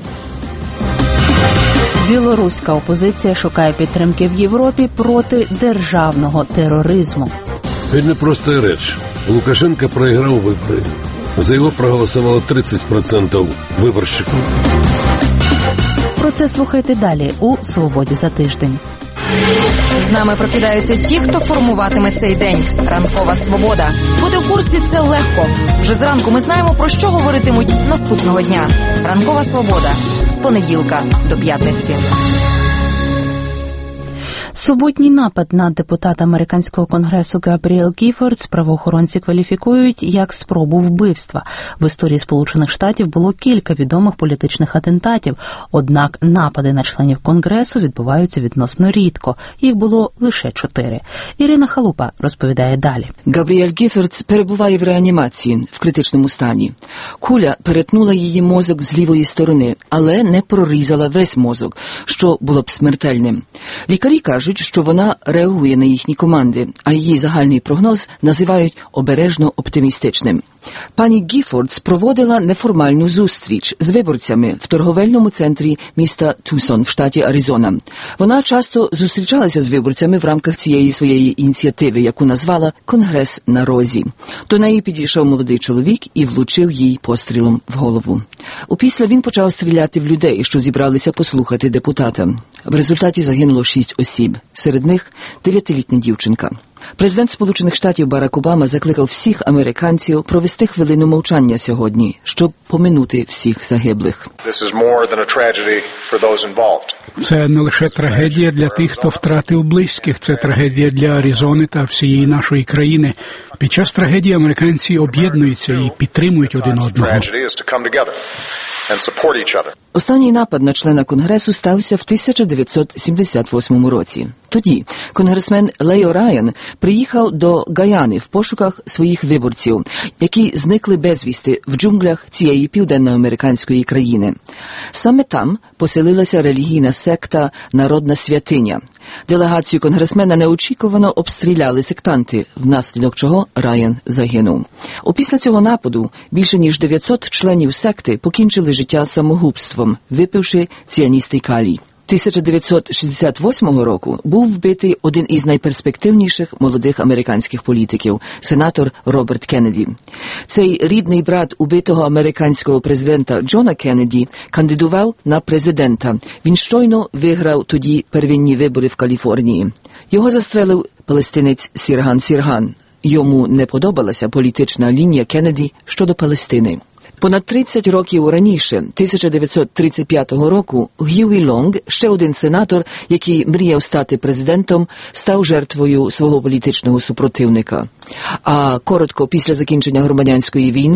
Білоруська опозиція шукає підтримки в Європі проти державного тероризму. Це не проста річ. Лукашенко проіграв вибори. За його проголосувало 30% виборщиків. Про це слухайте далі у «Свободі за тиждень». З нами прокидаються ті, хто формуватиме цей день. Ранкова свобода. Бути в курсі – це легко. Вже зранку ми знаємо, про що говоритимуть наступного дня. Ранкова свобода. З понеділка до п'ятниці. Суботній напад на депутата американського конгресу Габріел Гіфордс правоохоронці кваліфікують як спробу вбивства. В історії Сполучених Штатів було кілька відомих політичних атентатів, однак напади на членів Конгресу відбуваються відносно рідко. Їх було лише 4. Ірина Халупа розповідає далі. Габріель Гіфордс перебуває в реанімації в критичному стані. Куля перетнула її мозок з лівої сторони, але не прорізала весь мозок, що було б смертельним. Лікарі кажуть, що вона реагує на їхні команди, а її загальний прогноз називають обережно оптимістичним. Пані Гіфордс проводила неформальну зустріч з виборцями в торговельному центрі міста Тусон в штаті Аризона. Вона часто зустрічалася з виборцями в рамках цієї своєї ініціативи, яку назвала «Конгрес на розі». До неї підійшов молодий чоловік і влучив їй пострілом в голову. Опісля він почав стріляти в людей, що зібралися послухати депутата. В результаті загинуло 6 осіб, серед них 9-літня дівчинка. Президент Сполучених Штатів Барак Обама закликав всіх американців провести хвилину мовчання сьогодні, щоб поминути всіх загиблих. Це не лише трагедія для тих, хто втратив близьких, це трагедія для Аризони та всієї нашої країни. Під час трагедії американці об'єднуються і підтримують один одного. Останній напад на члена Конгресу стався в 1978 році. Тоді конгресмен Лео Райан приїхав до Гаяни в пошуках своїх виборців, які зникли безвісти в джунглях цієї південноамериканської країни. Саме там поселилася релігійна секта «Народна святиня». Делегацію конгресмена неочікувано обстріляли сектанти, внаслідок чого Райан загинув. Опісля цього нападу більше ніж 900 членів секти покінчили життя самогубством, випивши ціаністий калій. 1968 року був вбитий один із найперспективніших молодих американських політиків – сенатор Роберт Кеннеді. Цей рідний брат убитого американського президента Джона Кеннеді кандидував на президента. Він щойно виграв тоді первинні вибори в Каліфорнії. Його застрелив палестинець Сірган Сірган. Йому не подобалася політична лінія Кеннеді щодо Палестини. Понад 30 років раніше, 1935 року, Г'юї Лонг, ще один сенатор, який мріяв стати президентом, став жертвою свого політичного супротивника. А коротко після закінчення громадянської війни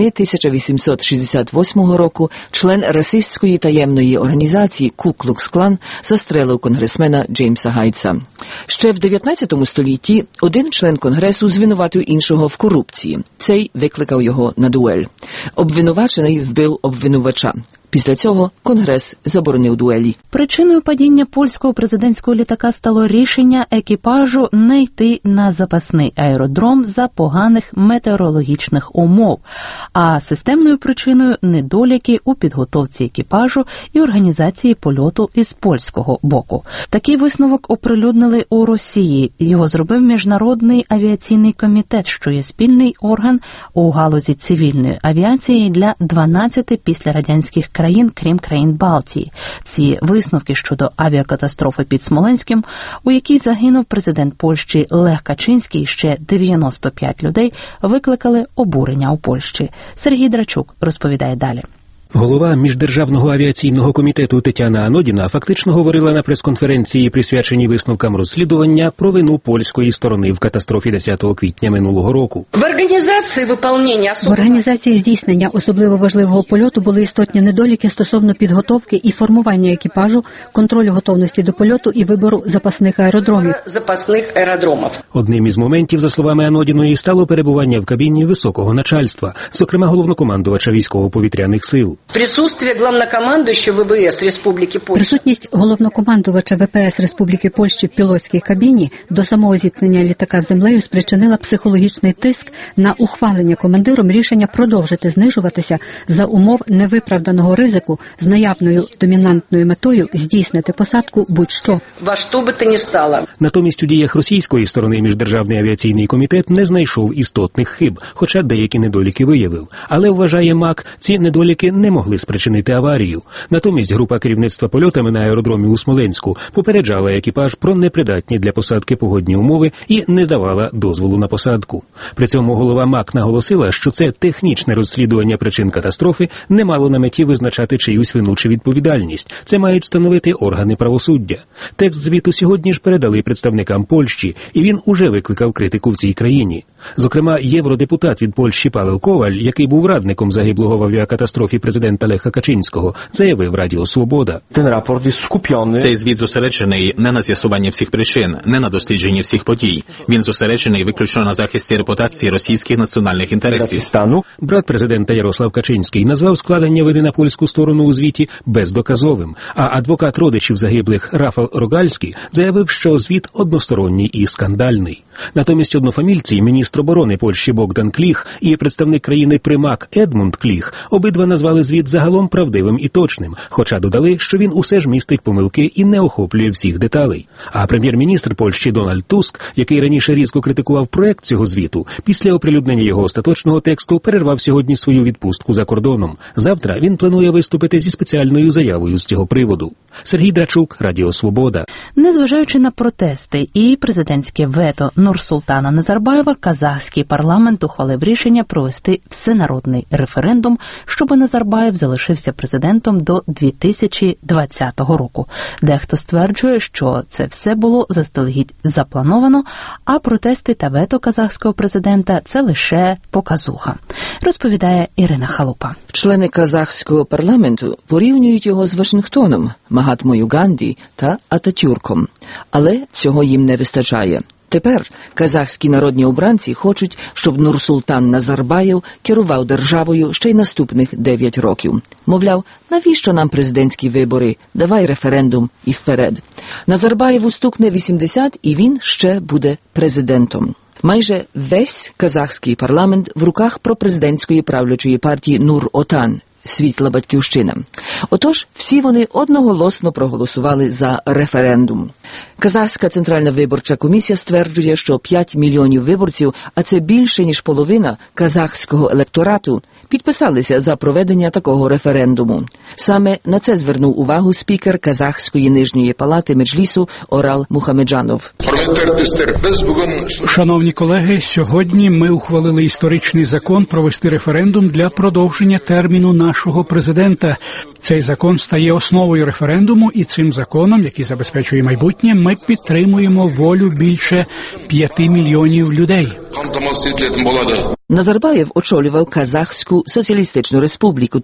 1868 року член расистської таємної організації Ку-Клукс-Клан застрелив конгресмена Джеймса Гайтса. Ще в 19 столітті один член конгресу звинуватив іншого в корупції. Цей викликав його на дуель. Обвинувачений вбив обвинувача. Після цього Конгрес заборонив дуелі. Причиною падіння польського президентського літака стало рішення екіпажу не йти на запасний аеродром за поганих метеорологічних умов, а системною причиною – недоліки у підготовці екіпажу і організації польоту із польського боку. Такий висновок оприлюднили у Росії. Його зробив Міжнародний авіаційний комітет, що є спільний орган у галузі цивільної авіації для 12 післярадянських країн, крім країн Балтії. Ці висновки щодо авіакатастрофи під Смоленським, у якій загинув президент Польщі Лех Качинський і ще 95 людей, викликали обурення у Польщі. Сергій Драчук розповідає далі. Голова Міждержавного авіаційного комітету Тетяна Анодіна фактично говорила на прес-конференції, присвяченій висновкам розслідування, про вину польської сторони в катастрофі 10 квітня минулого року. В організації здійснення особливо важливого польоту були істотні недоліки стосовно підготовки і формування екіпажу, контролю готовності до польоту і вибору запасних аеродромів. Одним із моментів, за словами Анодіної, стало перебування в кабіні високого начальства, зокрема головнокомандувача військово-повітряних сил. Присутність головнокомандувача ВПС Республіки Польщі в пілотській кабіні до самого зіткнення літака з землею спричинила психологічний тиск на ухвалення командиром рішення продовжити знижуватися за умов невиправданого ризику з наявною домінантною метою здійснити посадку будь-що. Натомість у діях російської сторони Міждержавний авіаційний комітет не знайшов істотних хиб, хоча деякі недоліки виявив. Але, вважає МАК, ці недоліки не могли спричинити аварію. Натомість група керівництва польотами на аеродромі у Смоленську попереджала екіпаж про непридатні для посадки погодні умови і не давала дозволу на посадку. При цьому голова МАК наголосила, що це технічне розслідування причин катастрофи не мало на меті визначати чиюсь вину чи відповідальність. Це мають встановити органи правосуддя. Текст звіту сьогодні ж передали представникам Польщі, і він уже викликав критику в цій країні. Зокрема, євродепутат від Польщі Павел Коваль, який був радником загиблого в авіакатастрофі президента Леха Качинського, заявив Радіо Свобода. Цей звіт зосереджений не на з'ясуванні всіх причин, не на дослідженні всіх подій. Він зосереджений виключно на захисті репутації російських національних інтересів. Брат президента Ярослав Качинський назвав складення вини на польську сторону у звіті бездоказовим, а адвокат родичів загиблих Рафал Рогальський заявив, що звіт односторонній і скандальний. Натомість однофамільці, міністр оборони Польщі Богдан Кліх і представник країни Примак Едмунд Кліх, обидва назвали звіт загалом правдивим і точним, хоча додали, що він усе ж містить помилки і не охоплює всіх деталей. А прем'єр-міністр Польщі Дональд Туск, який раніше різко критикував проект цього звіту, після оприлюднення його остаточного тексту перервав сьогодні свою відпустку за кордоном. Завтра він планує виступити зі спеціальною заявою з цього приводу. Сергій Драчук, Радіо Свобода. Незважаючи на протести і президентське вето Нурсултана Назарбаєва, казахський парламент ухвалив рішення провести всенародний референдум, щоб Назарбаєв залишився президентом до 2020 року. Дехто стверджує, що це все було заздалегідь заплановано, а протести та вето казахського президента – це лише показуха. Розповідає Ірина Халупа. Члени казахського парламенту порівнюють його з Вашингтоном, Магатмою Ганді та Ататюрком. Але цього їм не вистачає. Тепер казахські народні обранці хочуть, щоб Нурсултан Назарбаєв керував державою ще й наступних 9 років. Мовляв, навіщо нам президентські вибори? Давай референдум і вперед. Назарбаєву стукне 80, і він ще буде президентом. Майже весь казахський парламент в руках пропрезидентської правлячої партії Нур-Отан. світла батьківщина. Отож, всі вони одноголосно проголосували за референдум. Казахська Центральна виборча комісія стверджує, що 5 мільйонів виборців, а це більше, ніж половина казахського електорату, підписалися за проведення такого референдуму. Саме на це звернув увагу спікер Казахської нижньої палати Меджлісу Орал Мухамеджанов. Шановні колеги, сьогодні ми ухвалили історичний закон провести референдум для продовження терміну нашого президента. Цей закон стає основою референдуму, і цим законом, який забезпечує майбутнє, ми підтримуємо волю більше 5 мільйонів людей. Назарбаєв очолював Казахську Соціалістичну Республіку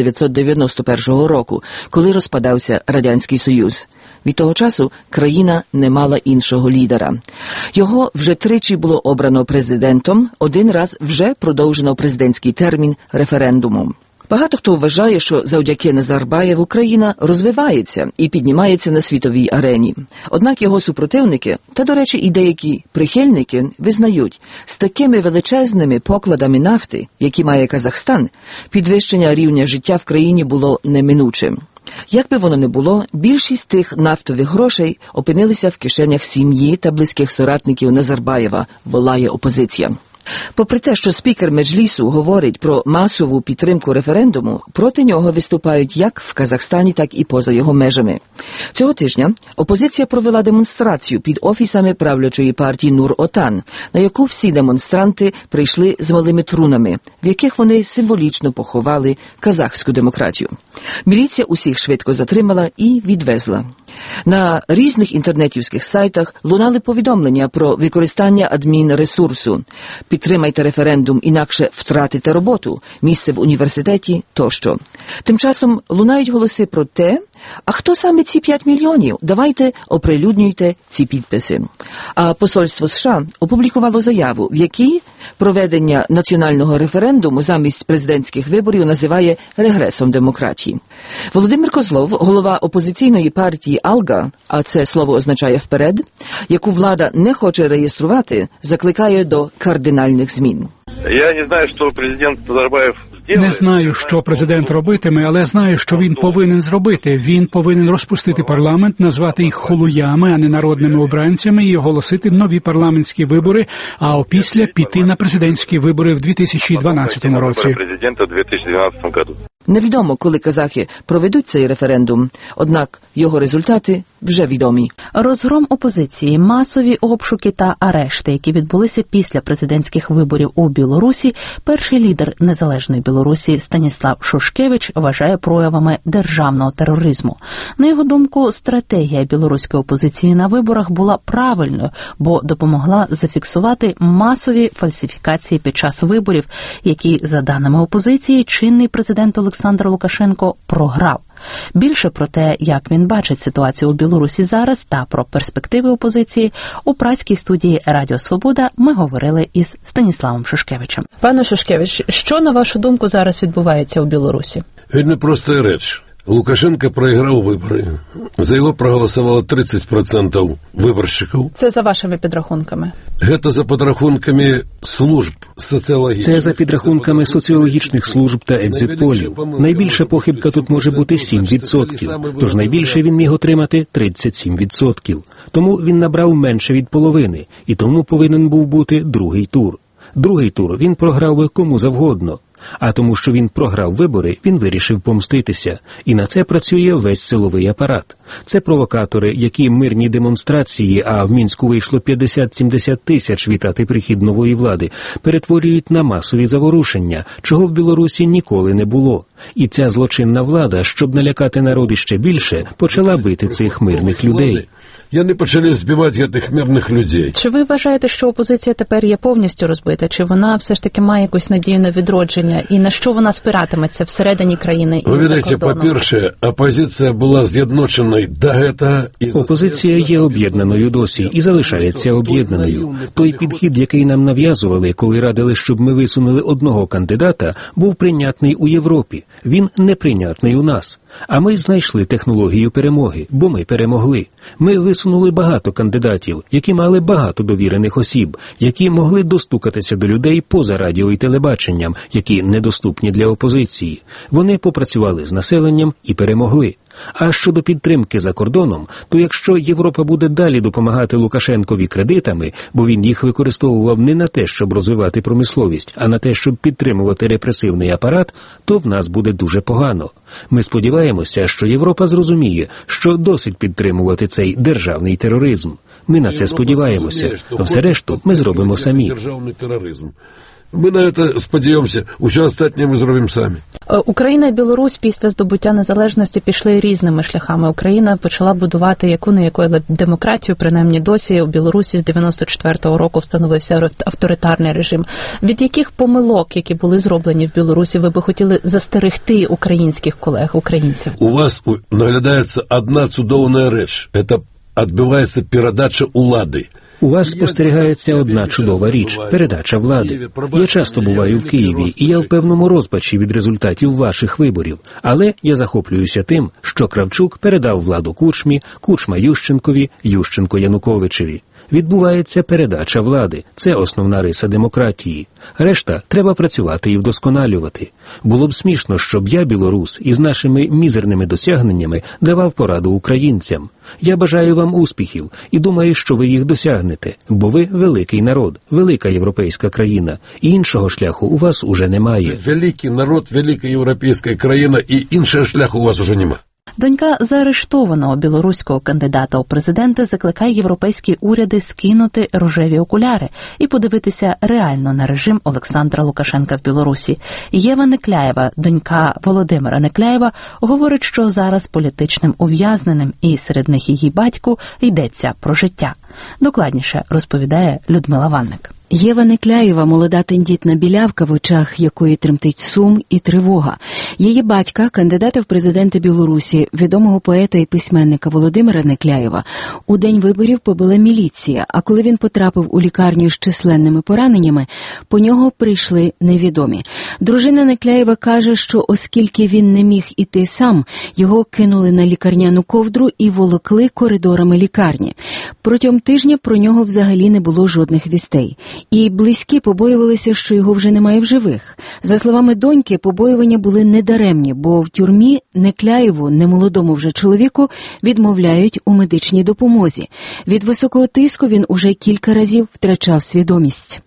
1991 року, коли розпадався Радянський Союз. Від того часу країна не мала іншого лідера. Його вже тричі було обрано президентом, один раз вже продовжено президентський термін референдумом. Багато хто вважає, що завдяки Назарбаєву країна розвивається і піднімається на світовій арені. Однак його супротивники, та, до речі, і деякі прихильники, визнають, з такими величезними покладами нафти, які має Казахстан, підвищення рівня життя в країні було неминучим. Як би воно не було, більшість тих нафтових грошей опинилися в кишенях сім'ї та близьких соратників Назарбаєва, волає опозиція. Попри те, що спікер Меджлісу говорить про масову підтримку референдуму, проти нього виступають як в Казахстані, так і поза його межами. Цього тижня опозиція провела демонстрацію під офісами правлячої партії Нур-Отан, на яку всі демонстранти прийшли з малими трунами, в яких вони символічно поховали казахську демократію. Міліція усіх швидко затримала і відвезла. На різних інтернетівських сайтах лунали повідомлення про використання адмінресурсу. Підтримайте референдум, інакше втратите роботу, місце в університеті тощо. Тим часом лунають голоси про те, а хто саме ці 5 мільйонів? Давайте оприлюднюйте ці підписи. А посольство США опублікувало заяву, в якій проведення національного референдуму замість президентських виборів називає регресом демократії. Володимир Козлов, голова опозиційної партії «Алга», а це слово означає «вперед», яку влада не хоче реєструвати, закликає до кардинальних змін. Я не знаю, що президент Назарбаєв Не знаю, що президент робитиме, але знаю, що він повинен зробити. Він повинен розпустити парламент, назвати їх холуями, а не народними обранцями, і оголосити нові парламентські вибори, а опісля піти на президентські вибори в 2012 році. Невідомо, коли казахи проведуть цей референдум, однак його результати вже відомі. Розгром опозиції, масові обшуки та арешти, які відбулися після президентських виборів у Білорусі, перший лідер незалежної Білорусі Станіслав Шушкевич вважає проявами державного тероризму. На його думку, стратегія білоруської опозиції на виборах була правильною, бо допомогла зафіксувати масові фальсифікації під час виборів, які, за даними опозиції, чинний президент Олександр Лукашенко програв. Більше про те, як він бачить ситуацію у Білорусі зараз та про перспективи опозиції у празькій студії Радіо Свобода ми говорили із Станіславом Шушкевичем. Пане Шушкевич, що, на вашу думку, зараз відбувається у Білорусі? Вельми проста річ. Лукашенко проіграв вибори. За його проголосувало 30% виборщиків. Це за вашими підрахунками? Це за підрахунками служб соціологічних. Це за підрахунками соціологічних служб та екзитполів. Найбільша похибка тут може бути 7%, тож найбільше він міг отримати 37%. Тому він набрав менше від половини, і тому повинен був бути другий тур. Другий тур він програв би кому завгодно. А тому, що він програв вибори, він вирішив помститися. І на це працює весь силовий апарат. Це провокатори, які мирні демонстрації, а в Мінську вийшло 50-70 тисяч вітати прихід нової влади, перетворюють на масові заворушення, чого в Білорусі ніколи не було. І ця злочинна влада, щоб налякати народ іще більше, почала бити цих мирних людей. Вони почали збивати цих мирних людей. Чи ви вважаєте, що опозиція тепер є повністю розбита? Чи вона все ж таки має якусь надію на відродження? І на що вона спиратиметься всередині країни і за кордоном? По-перше, опозиція була з'єдноченою до цього. Опозиція є об'єднаною досі і залишається об'єднаною. Той підхід, який нам нав'язували, коли радили, щоб ми висунули одного кандидата, був прийнятний у Європі. Він неприйнятний у нас. А ми знайшли технологію перемоги, бо ми перемогли. Ми висунули висунули багато кандидатів, які мали багато довірених осіб, які могли достукатися до людей поза радіо і телебаченням, які недоступні для опозиції. Вони попрацювали з населенням і перемогли. А щодо підтримки за кордоном, то якщо Європа буде далі допомагати Лукашенкові кредитами, бо він їх використовував не на те, щоб розвивати промисловість, а на те, щоб підтримувати репресивний апарат, то в нас буде дуже погано. Ми сподіваємося, що Європа зрозуміє, що досить підтримувати цей державний тероризм. Ми на це сподіваємося. Все решту ми зробимо самі. Державний тероризм. Ми на це сподіваємося, усе остатнє ми зробимо самі. Україна і Білорусь після здобуття незалежності пішли різними шляхами. Україна почала будувати яку-не-яку демократію, принаймні досі у Білорусі з 94-го року встановився авторитарний режим. Від яких помилок, які були зроблені в Білорусі, ви би хотіли застерегти українських колег, українців? У вас наглядається одна чудовна річ. Це відбувається передача влади. У вас спостерігається одна чудова річ – передача влади. Я часто буваю в Києві, і я в певному розпачі від результатів ваших виборів. Але я захоплююся тим, що Кравчук передав владу Кучмі, Кучма Ющенкові, Ющенко Януковичеві. Відбувається передача влади. Це основна риса демократії. Решта треба працювати і вдосконалювати. Було б смішно, щоб я, білорус, із нашими мізерними досягненнями давав пораду українцям. Я бажаю вам успіхів і думаю, що ви їх досягнете, бо ви великий народ, велика європейська країна, і іншого шляху у вас уже немає. Великий народ, велика європейська країна, і іншого шляху у вас уже немає. Донька заарештованого білоруського кандидата у президенти закликає європейські уряди скинути рожеві окуляри і подивитися реально на режим Олександра Лукашенка в Білорусі. Єва Некляєва, донька Володимира Некляєва, говорить, що зараз політичним ув'язненим і серед них її батьку йдеться про життя. Докладніше розповідає Людмила Ванник. Єва Некляєва – молода тендітна білявка, в очах якої тремтить сум і тривога. Її батька, кандидата в президенти Білорусі, відомого поета і письменника Володимира Некляєва, у день виборів побила міліція, а коли він потрапив у лікарню з численними пораненнями, по нього прийшли невідомі. Дружина Некляєва каже, що оскільки він не міг іти сам, його кинули на лікарняну ковдру і волокли коридорами лікарні. Протягом тижня про нього взагалі не було жодних вістей. І близькі побоювалися, що його вже немає в живих. За словами доньки, побоювання були недаремні, бо в тюрмі Некляєву, немолодому вже чоловіку, відмовляють у медичній допомозі. Від високого тиску він уже кілька разів втрачав свідомість.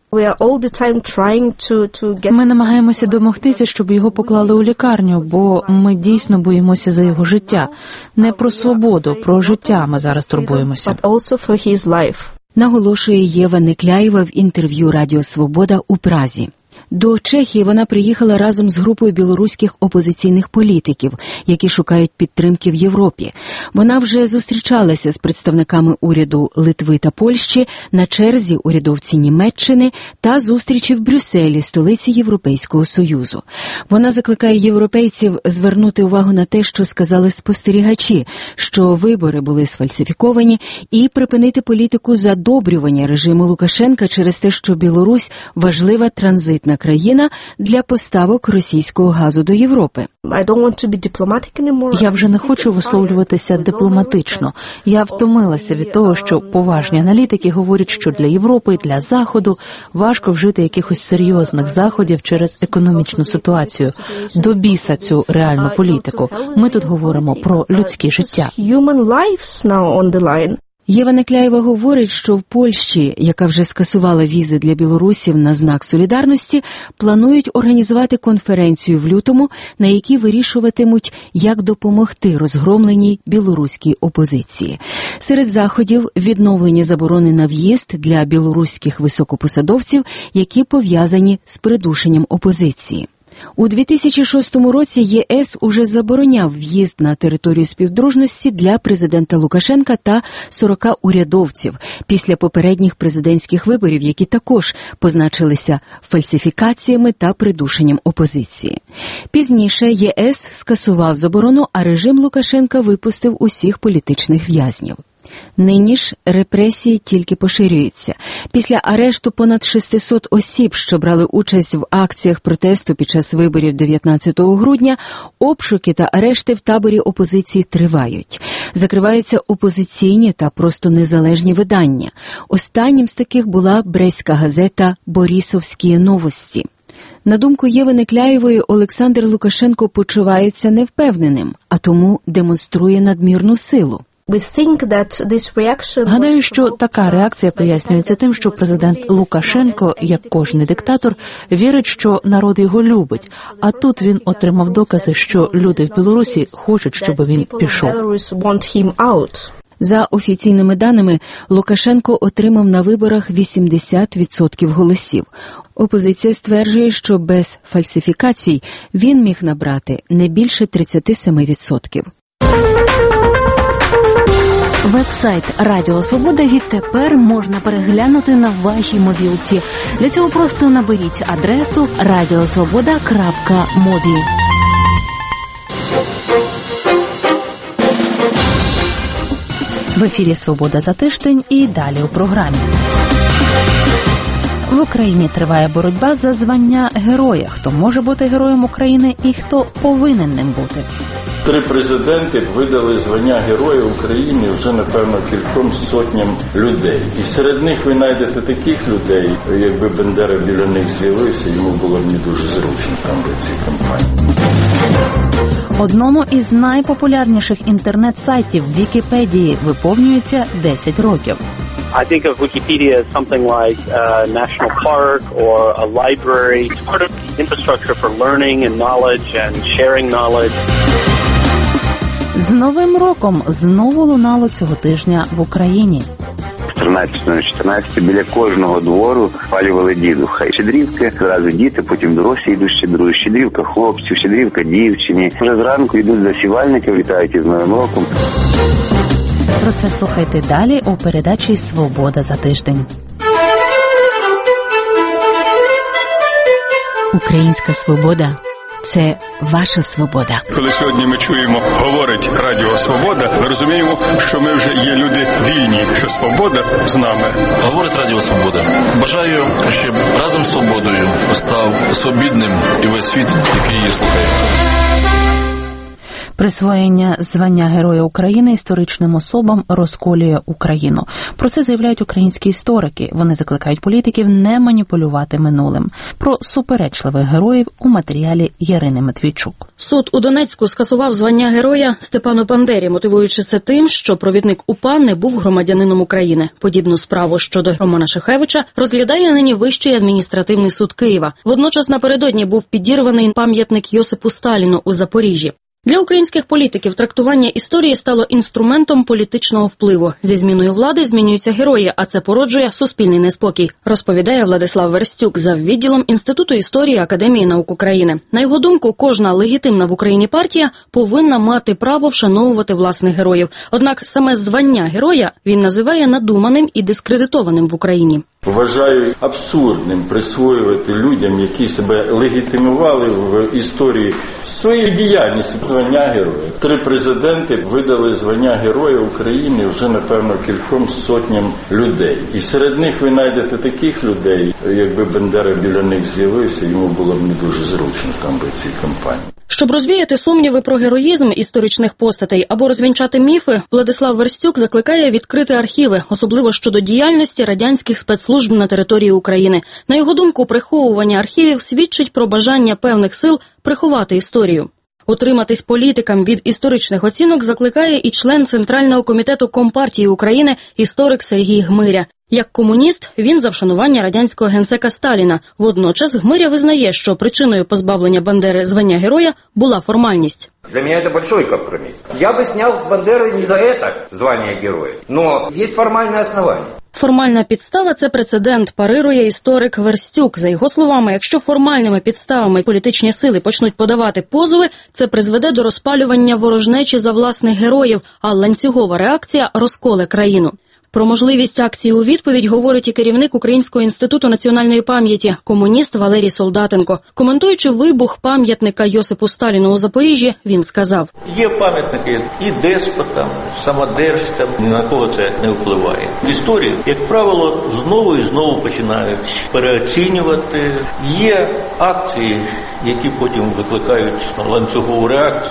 Ми намагаємося домогтися, щоб його поклали у лікарню, бо ми дійсно боїмося за його життя. Не про свободу, про життя ми зараз турбуємося. Наголошує Єва Некляєва в інтерв'ю Радіо Свобода у Празі. До Чехії вона приїхала разом з групою білоруських опозиційних політиків, які шукають підтримки в Європі. Вона вже зустрічалася з представниками уряду Литви та Польщі, на черзі урядовці Німеччини та зустрічі в Брюсселі, столиці Європейського Союзу. Вона закликає європейців звернути увагу на те, що сказали спостерігачі, що вибори були сфальсифіковані, і припинити політику задобрювання режиму Лукашенка через те, що Білорусь – важлива транзитна країна для поставок російського газу до Європи. Я вже не хочу висловлюватися дипломатично. Я втомилася від того, що поважні аналітики говорять, що для Європи, для Заходу важко вжити якихось серйозних заходів через економічну ситуацію. До біса цю реальну політику. Ми тут говоримо про людське життя. Єва Некляєва говорить, що в Польщі, яка вже скасувала візи для білорусів на знак солідарності, планують організувати конференцію в лютому, на якій вирішуватимуть, як допомогти розгромленій білоруській опозиції. Серед заходів – відновлення заборони на в'їзд для білоруських високопосадовців, які пов'язані з придушенням опозиції. У 2006 році ЄС уже забороняв в'їзд на територію співдружності для президента Лукашенка та 40 урядовців після попередніх президентських виборів, які також позначилися фальсифікаціями та придушенням опозиції. Пізніше ЄС скасував заборону, а режим Лукашенка випустив усіх політичних в'язнів. Нині ж репресії тільки поширюються. Після арешту понад 600 осіб, що брали участь в акціях протесту під час виборів 19 грудня, обшуки та арешти в таборі опозиції тривають. Закриваються опозиційні та просто незалежні видання. Останнім з таких була брестська газета «Борисовські новості». На думку Єви Некляєвої, Олександр Лукашенко почувається невпевненим, а тому демонструє надмірну силу. Гадаю, що така реакція пояснюється тим, що президент Лукашенко, як кожний диктатор, вірить, що народ його любить. А тут він отримав докази, що люди в Білорусі хочуть, щоб він пішов. За офіційними даними, Лукашенко отримав на виборах 80% голосів. Опозиція стверджує, що без фальсифікацій він міг набрати не більше 37%. Веб-сайт Радіо Свобода відтепер можна переглянути на вашій мобілці. Для цього просто наберіть адресу radiosvoboda.mobi. В ефірі «Свобода за тиждень» і далі у програмі. В Україні триває боротьба за звання героя. Хто може бути героєм України і хто повинен ним бути. 3 президенти видали звання Героя України вже, напевно, кільком сотням людей. І серед них ви знайдете таких людей, якби Бендера біля них з'явився, йому було б не дуже зручно там в цій кампанії. Одному із найпопулярніших інтернет-сайтів Вікіпедії виповнюється 10 років. I think of Wikipedia as something like a national park or a library, part of the infrastructure for learning and knowledge and sharing knowledge. З Новим роком знову лунало цього тижня в Україні. В 13-14 біля кожного двору спалювали дідуха. Щедрівки, зразу діти, потім дорослі йдуть щедрують. Щедрівка хлопців, щедрівка дівчині. Вже зранку йдуть засівальники, вітають із Новим роком. Про це слухайте далі у передачі «Свобода за тиждень». Українська свобода – це ваша свобода. Коли сьогодні ми чуємо, говорить Радіо Свобода, ми розуміємо, що ми вже є люди вільні, що свобода з нами. Говорить Радіо Свобода. Бажаю, щоб разом з свободою став свобідним і весь світ, який її слухає. Присвоєння звання Героя України історичним особам розколює Україну. Про це заявляють українські історики. Вони закликають політиків не маніпулювати минулим. Про суперечливих героїв у матеріалі Ярини Матвійчук. Суд у Донецьку скасував звання Героя Степану Бандері, мотивуючи це тим, що провідник УПА не був громадянином України. Подібну справу щодо Романа Шухевича розглядає нині Вищий адміністративний суд Києва. Водночас напередодні був підірваний пам'ятник Йосипу Сталіну у Запоріжжі. Для українських політиків трактування історії стало інструментом політичного впливу. Зі зміною влади змінюються герої, а це породжує суспільний неспокій, розповідає Владислав Верстюк за відділом Інституту історії Академії наук України. На його думку, кожна легітимна в Україні партія повинна мати право вшановувати власних героїв. Однак саме звання героя він називає надуманим і дискредитованим в Україні. Вважаю абсурдним присвоювати людям, які себе легітимували в історії своєю діяльністю, звання Героя. 3 президенти видали звання Героя України вже, напевно, кільком сотням людей. І серед них ви знайдете таких людей, якби Бендера біля них з'явився, йому було б не дуже зручно там в цій кампанії. Щоб розвіяти сумніви про героїзм історичних постатей або розвінчати міфи, Владислав Верстюк закликає відкрити архіви, особливо щодо діяльності радянських спецслужб на території України. На його думку, приховування архівів свідчить про бажання певних сил приховати історію. Утриматись політикам від історичних оцінок закликає і член Центрального комітету Компартії України історик Сергій Гмиря. Як комуніст, він за вшанування радянського генсека Сталіна. Водночас Гмиря визнає, що причиною позбавлення Бандери звання Героя була формальність. Для меня это большой компромисс. Я бы снял с Бандеры не за это звание Героя, но есть формальное основание. Формальна підстава – це прецедент, парирує історик Верстюк. За його словами, якщо формальними підставами політичні сили почнуть подавати позови, це призведе до розпалювання ворожнечі за власних героїв, а ланцюгова реакція розколе країну. Про можливість акції у відповідь говорить і керівник Українського інституту національної пам'яті, комуніст Валерій Солдатенко. Коментуючи вибух пам'ятника Йосипу Сталіну у Запоріжжі, він сказав: Є пам'ятники і деспотам, самодержцям, ні на кого це не впливає. В історії, як правило, знову і знову починають переоцінювати. Є акції, які потім викликають ланцюгову реакцію.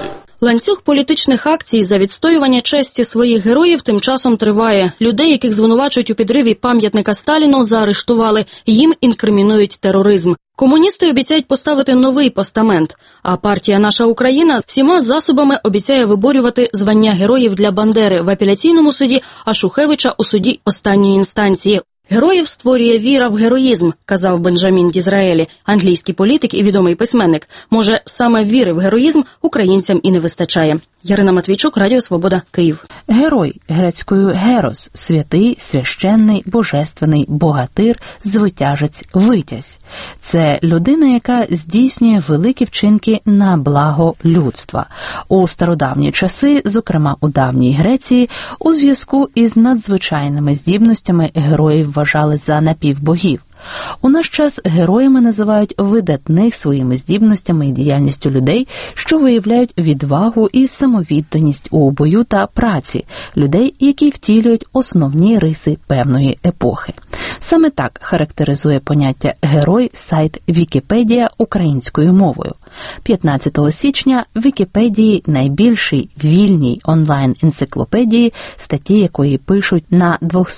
Ланцюг політичних акцій за відстоювання честі своїх героїв тим часом триває. Людей, яких звинувачують у підриві пам'ятника Сталіну, заарештували. Їм інкримінують тероризм. Комуністи обіцяють поставити новий постамент. А партія «Наша Україна» всіма засобами обіцяє виборювати звання героїв для Бандери в апеляційному суді, а Шухевича у суді останньої інстанції. «Героїв створює віра в героїзм», казав Бенджамін Дізраелі, англійський політик і відомий письменник. Може, саме віри в героїзм українцям і не вистачає. Ярина Матвійчук, Радіо Свобода, Київ. Герой, грецькою «герос» – святий, священний, божественний, богатир, звитяжець, витязь. Це людина, яка здійснює великі вчинки на благо людства. У стародавні часи, зокрема у давній Греції, у зв'язку із надзвичайними здібностями героїв вважали за напівбогів. У наш час героями називають видатних своїми здібностями і діяльністю людей, що виявляють відвагу і самовідданість у бою та праці, людей, які втілюють основні риси певної епохи. Саме так характеризує поняття «герой» сайт Вікіпедія українською мовою. 15 січня в Вікіпедії, найбільшій вільній онлайн-енциклопедії, статті якої пишуть на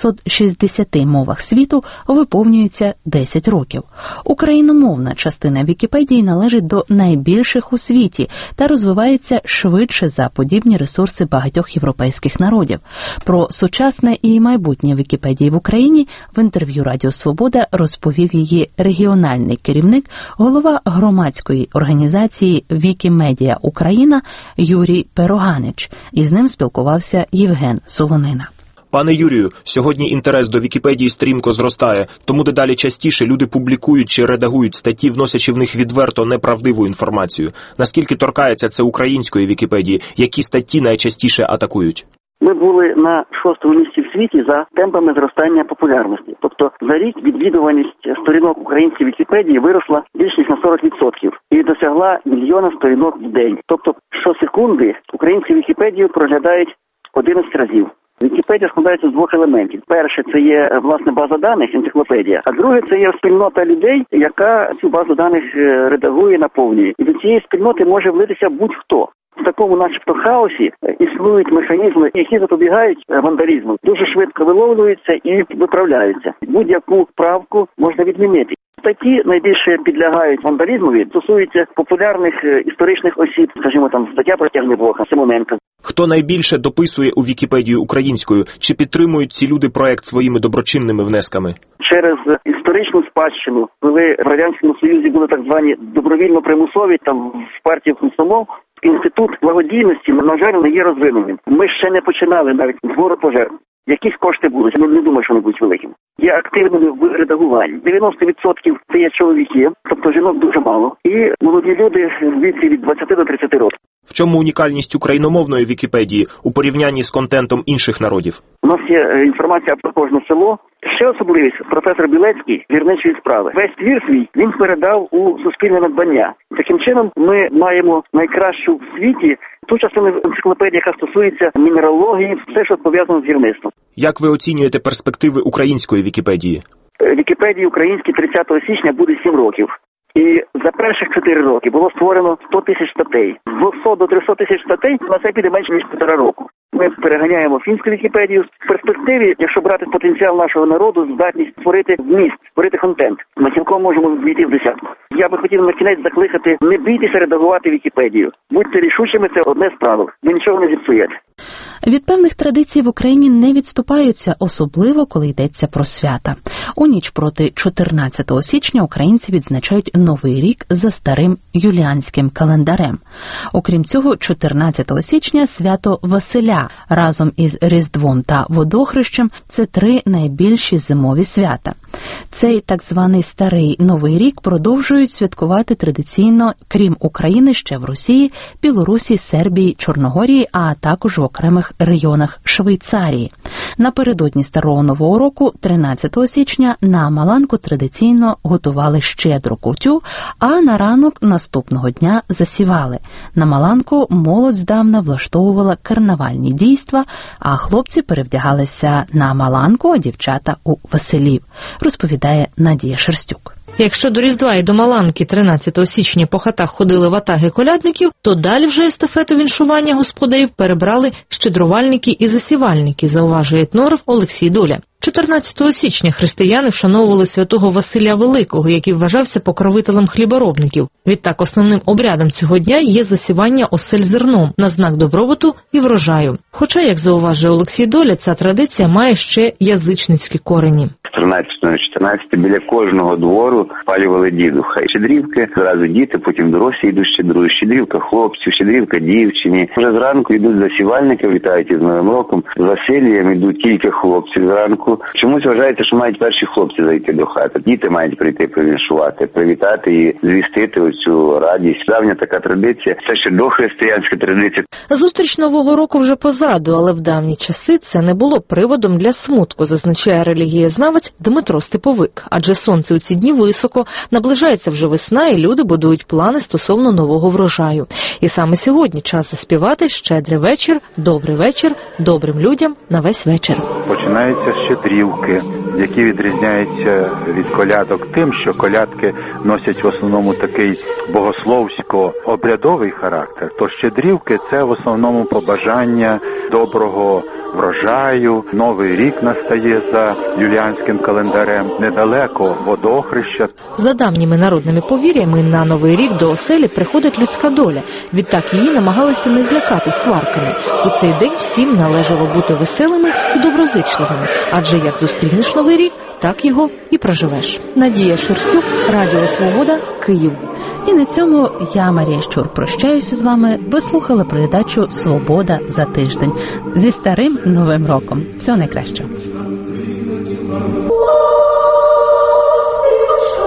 260 мовах світу, виповнюється 10 років. Україномовна частина Вікіпедії належить до найбільших у світі та розвивається швидше за подібні ресурси багатьох європейських народів. Про сучасне і майбутнє Вікіпедії в Україні в інтерв'ю Радіо Свобода розповів її регіональний керівник, голова громадської організації Вікімедія Україна Юрій Пероганич. Із ним спілкувався Євген Солонина. Пане Юрію, сьогодні інтерес до Вікіпедії стрімко зростає, тому дедалі частіше люди публікують чи редагують статті, вносячи в них відверто неправдиву інформацію. Наскільки торкається це української Вікіпедії? Які статті найчастіше атакують? Ми були на 6-му місці в світі за темпами зростання популярності. Тобто за рік відвідуваність сторінок української Вікіпедії виросла більш ніж на 40% і досягла 1 мільйона сторінок в день. Тобто щосекунди українську Вікіпедію проглядають 11 разів. Вікіпедія складається з 2 елементів. Перше – це є, власне, база даних, енциклопедія. А друге – це є спільнота людей, яка цю базу даних редагує, наповнює. І до цієї спільноти може влитися будь-хто. В такому начебто хаосі існують механізми, які запобігають вандалізму. Дуже швидко виловлюються і виправляються. Будь-яку правку можна відмінити. Статті найбільше підлягають вандалізмові, стосуються популярних історичних осіб, скажімо, там стаття про Тягнебока, Симоненка. Хто найбільше дописує у Вікіпедію українською? Чи підтримують ці люди проект своїми доброчинними внесками? Через історичну спадщину, коли в Радянському Союзі були так звані добровільно-примусові, там в партії комсомол, інститут благодійності, на жаль, не є розвиненим. Ми ще не починали навіть збору пожертв. Якісь кошти будуть, я не думаю, що вони будуть великими. Є активними в редагуванні. 90% це є чоловіки, тобто жінок дуже мало. І молоді люди в віці від 20 до 30 років. В чому унікальність україномовної Вікіпедії у порівнянні з контентом інших народів? У нас є інформація про кожне село. Ще особливість, професор Білецький, вірничої справи. Весь твір свій він передав у суспільне надбання. Таким чином ми маємо найкращу в світі ту частину енциклопедії, яка стосується мінералогії, все, що пов'язано з гірництвом. Як ви оцінюєте перспективи української Вікіпедії? Вікіпедії українській 30 січня буде 7 років. І за перших 4 роки було створено 100 тисяч статей. З 200 до 300 тисяч статей на це піде менше, ніж 1,5 року. Ми переганяємо фінську Вікіпедію. В перспективі, якщо брати потенціал нашого народу, здатність створити вміст, створити контент, ми цілком можемо війти в десятку. Я би хотів на кінець закликати, не бійтеся редагувати Вікіпедію. Будьте рішучими, це одне з правил. Ви нічого не зіпсуєте. Від певних традицій в Україні не відступаються, особливо коли йдеться про свята. У ніч проти 14 січня українці відзначають Новий рік за старим юліанським календарем. Окрім цього, 14 січня свято Василя разом із Різдвом та Водохрещем – це 3 найбільші зимові свята. Цей так званий Старий Новий рік продовжують святкувати традиційно, крім України, ще в Росії, Білорусі, Сербії, Чорногорії, а також в окремих районах Швейцарії. Напередодні Старого Нового року, 13 січня, на Маланку традиційно готували щедру кутю, а на ранок наступного дня засівали. На Маланку молодь здавна влаштовувала карнавальні дійства, а хлопці перевдягалися на Маланку, а дівчата – у Василів, розповідає Надія Шерстюк. Якщо до Різдва і до Маланки 13 січня по хатах ходили ватаги колядників, то далі вже естафету віншування господарів перебрали щедрувальники і засівальники, зауважує етнограф Олексій Доля. 14 січня християни вшановували святого Василя Великого, який вважався покровителем хліборобників. Відтак основним обрядом цього дня є засівання осель зерном на знак добробуту і врожаю. Хоча, як зауважує Олексій Доля, ця традиція має ще язичницькі корені. 13-14 біля кожного двору спалювали дідуха. Щедрівки, зразу діти, потім дорослі йдуть щедрують. Щедрівка хлопців, щедрівка дівчині. Вже зранку йдуть засівальники, вітають із Новим роком. З Василієм йдуть кілька хлопців зранку. Чомусь вважається, що мають перші хлопці зайти до хати. Діти мають прийти привіншувати, привітати і звістити оцю радість. Давня така традиція. Це ще дохристиянська традиція. Зустріч Нового року вже позаду, але в давні часи це не було приводом для смутку, зазначає релігієзнавець Дмитро Степовик. Адже сонце у ці дні високо, наближається вже весна і люди будують плани стосовно нового врожаю. І саме сьогодні час заспівати «Щедрий вечір», «Добрий вечір» добрим людям на весь вечір. Починаються щедрівки, які відрізняються від колядок тим, що колядки носять в основному такий богословсько-обрядовий характер, то щедрівки – це в основному побажання доброго врожаю. Новий рік настає за юліанським календарем, недалеко водохреща. За давніми народними повір'ями, на Новий рік до оселі приходить людська доля. Відтак її намагалися не злякати сварками. У цей день всім належало бути веселими і доброзичливими. Адже як зустрінеш Новий рік, так його і проживеш. Надія Шерстюк, Радіо Свобода, Київ. І на цьому я, Марія Щур, прощаюся з вами. Ви слухали передачу «Свобода за тиждень» зі старим Новим роком. Всього найкращого.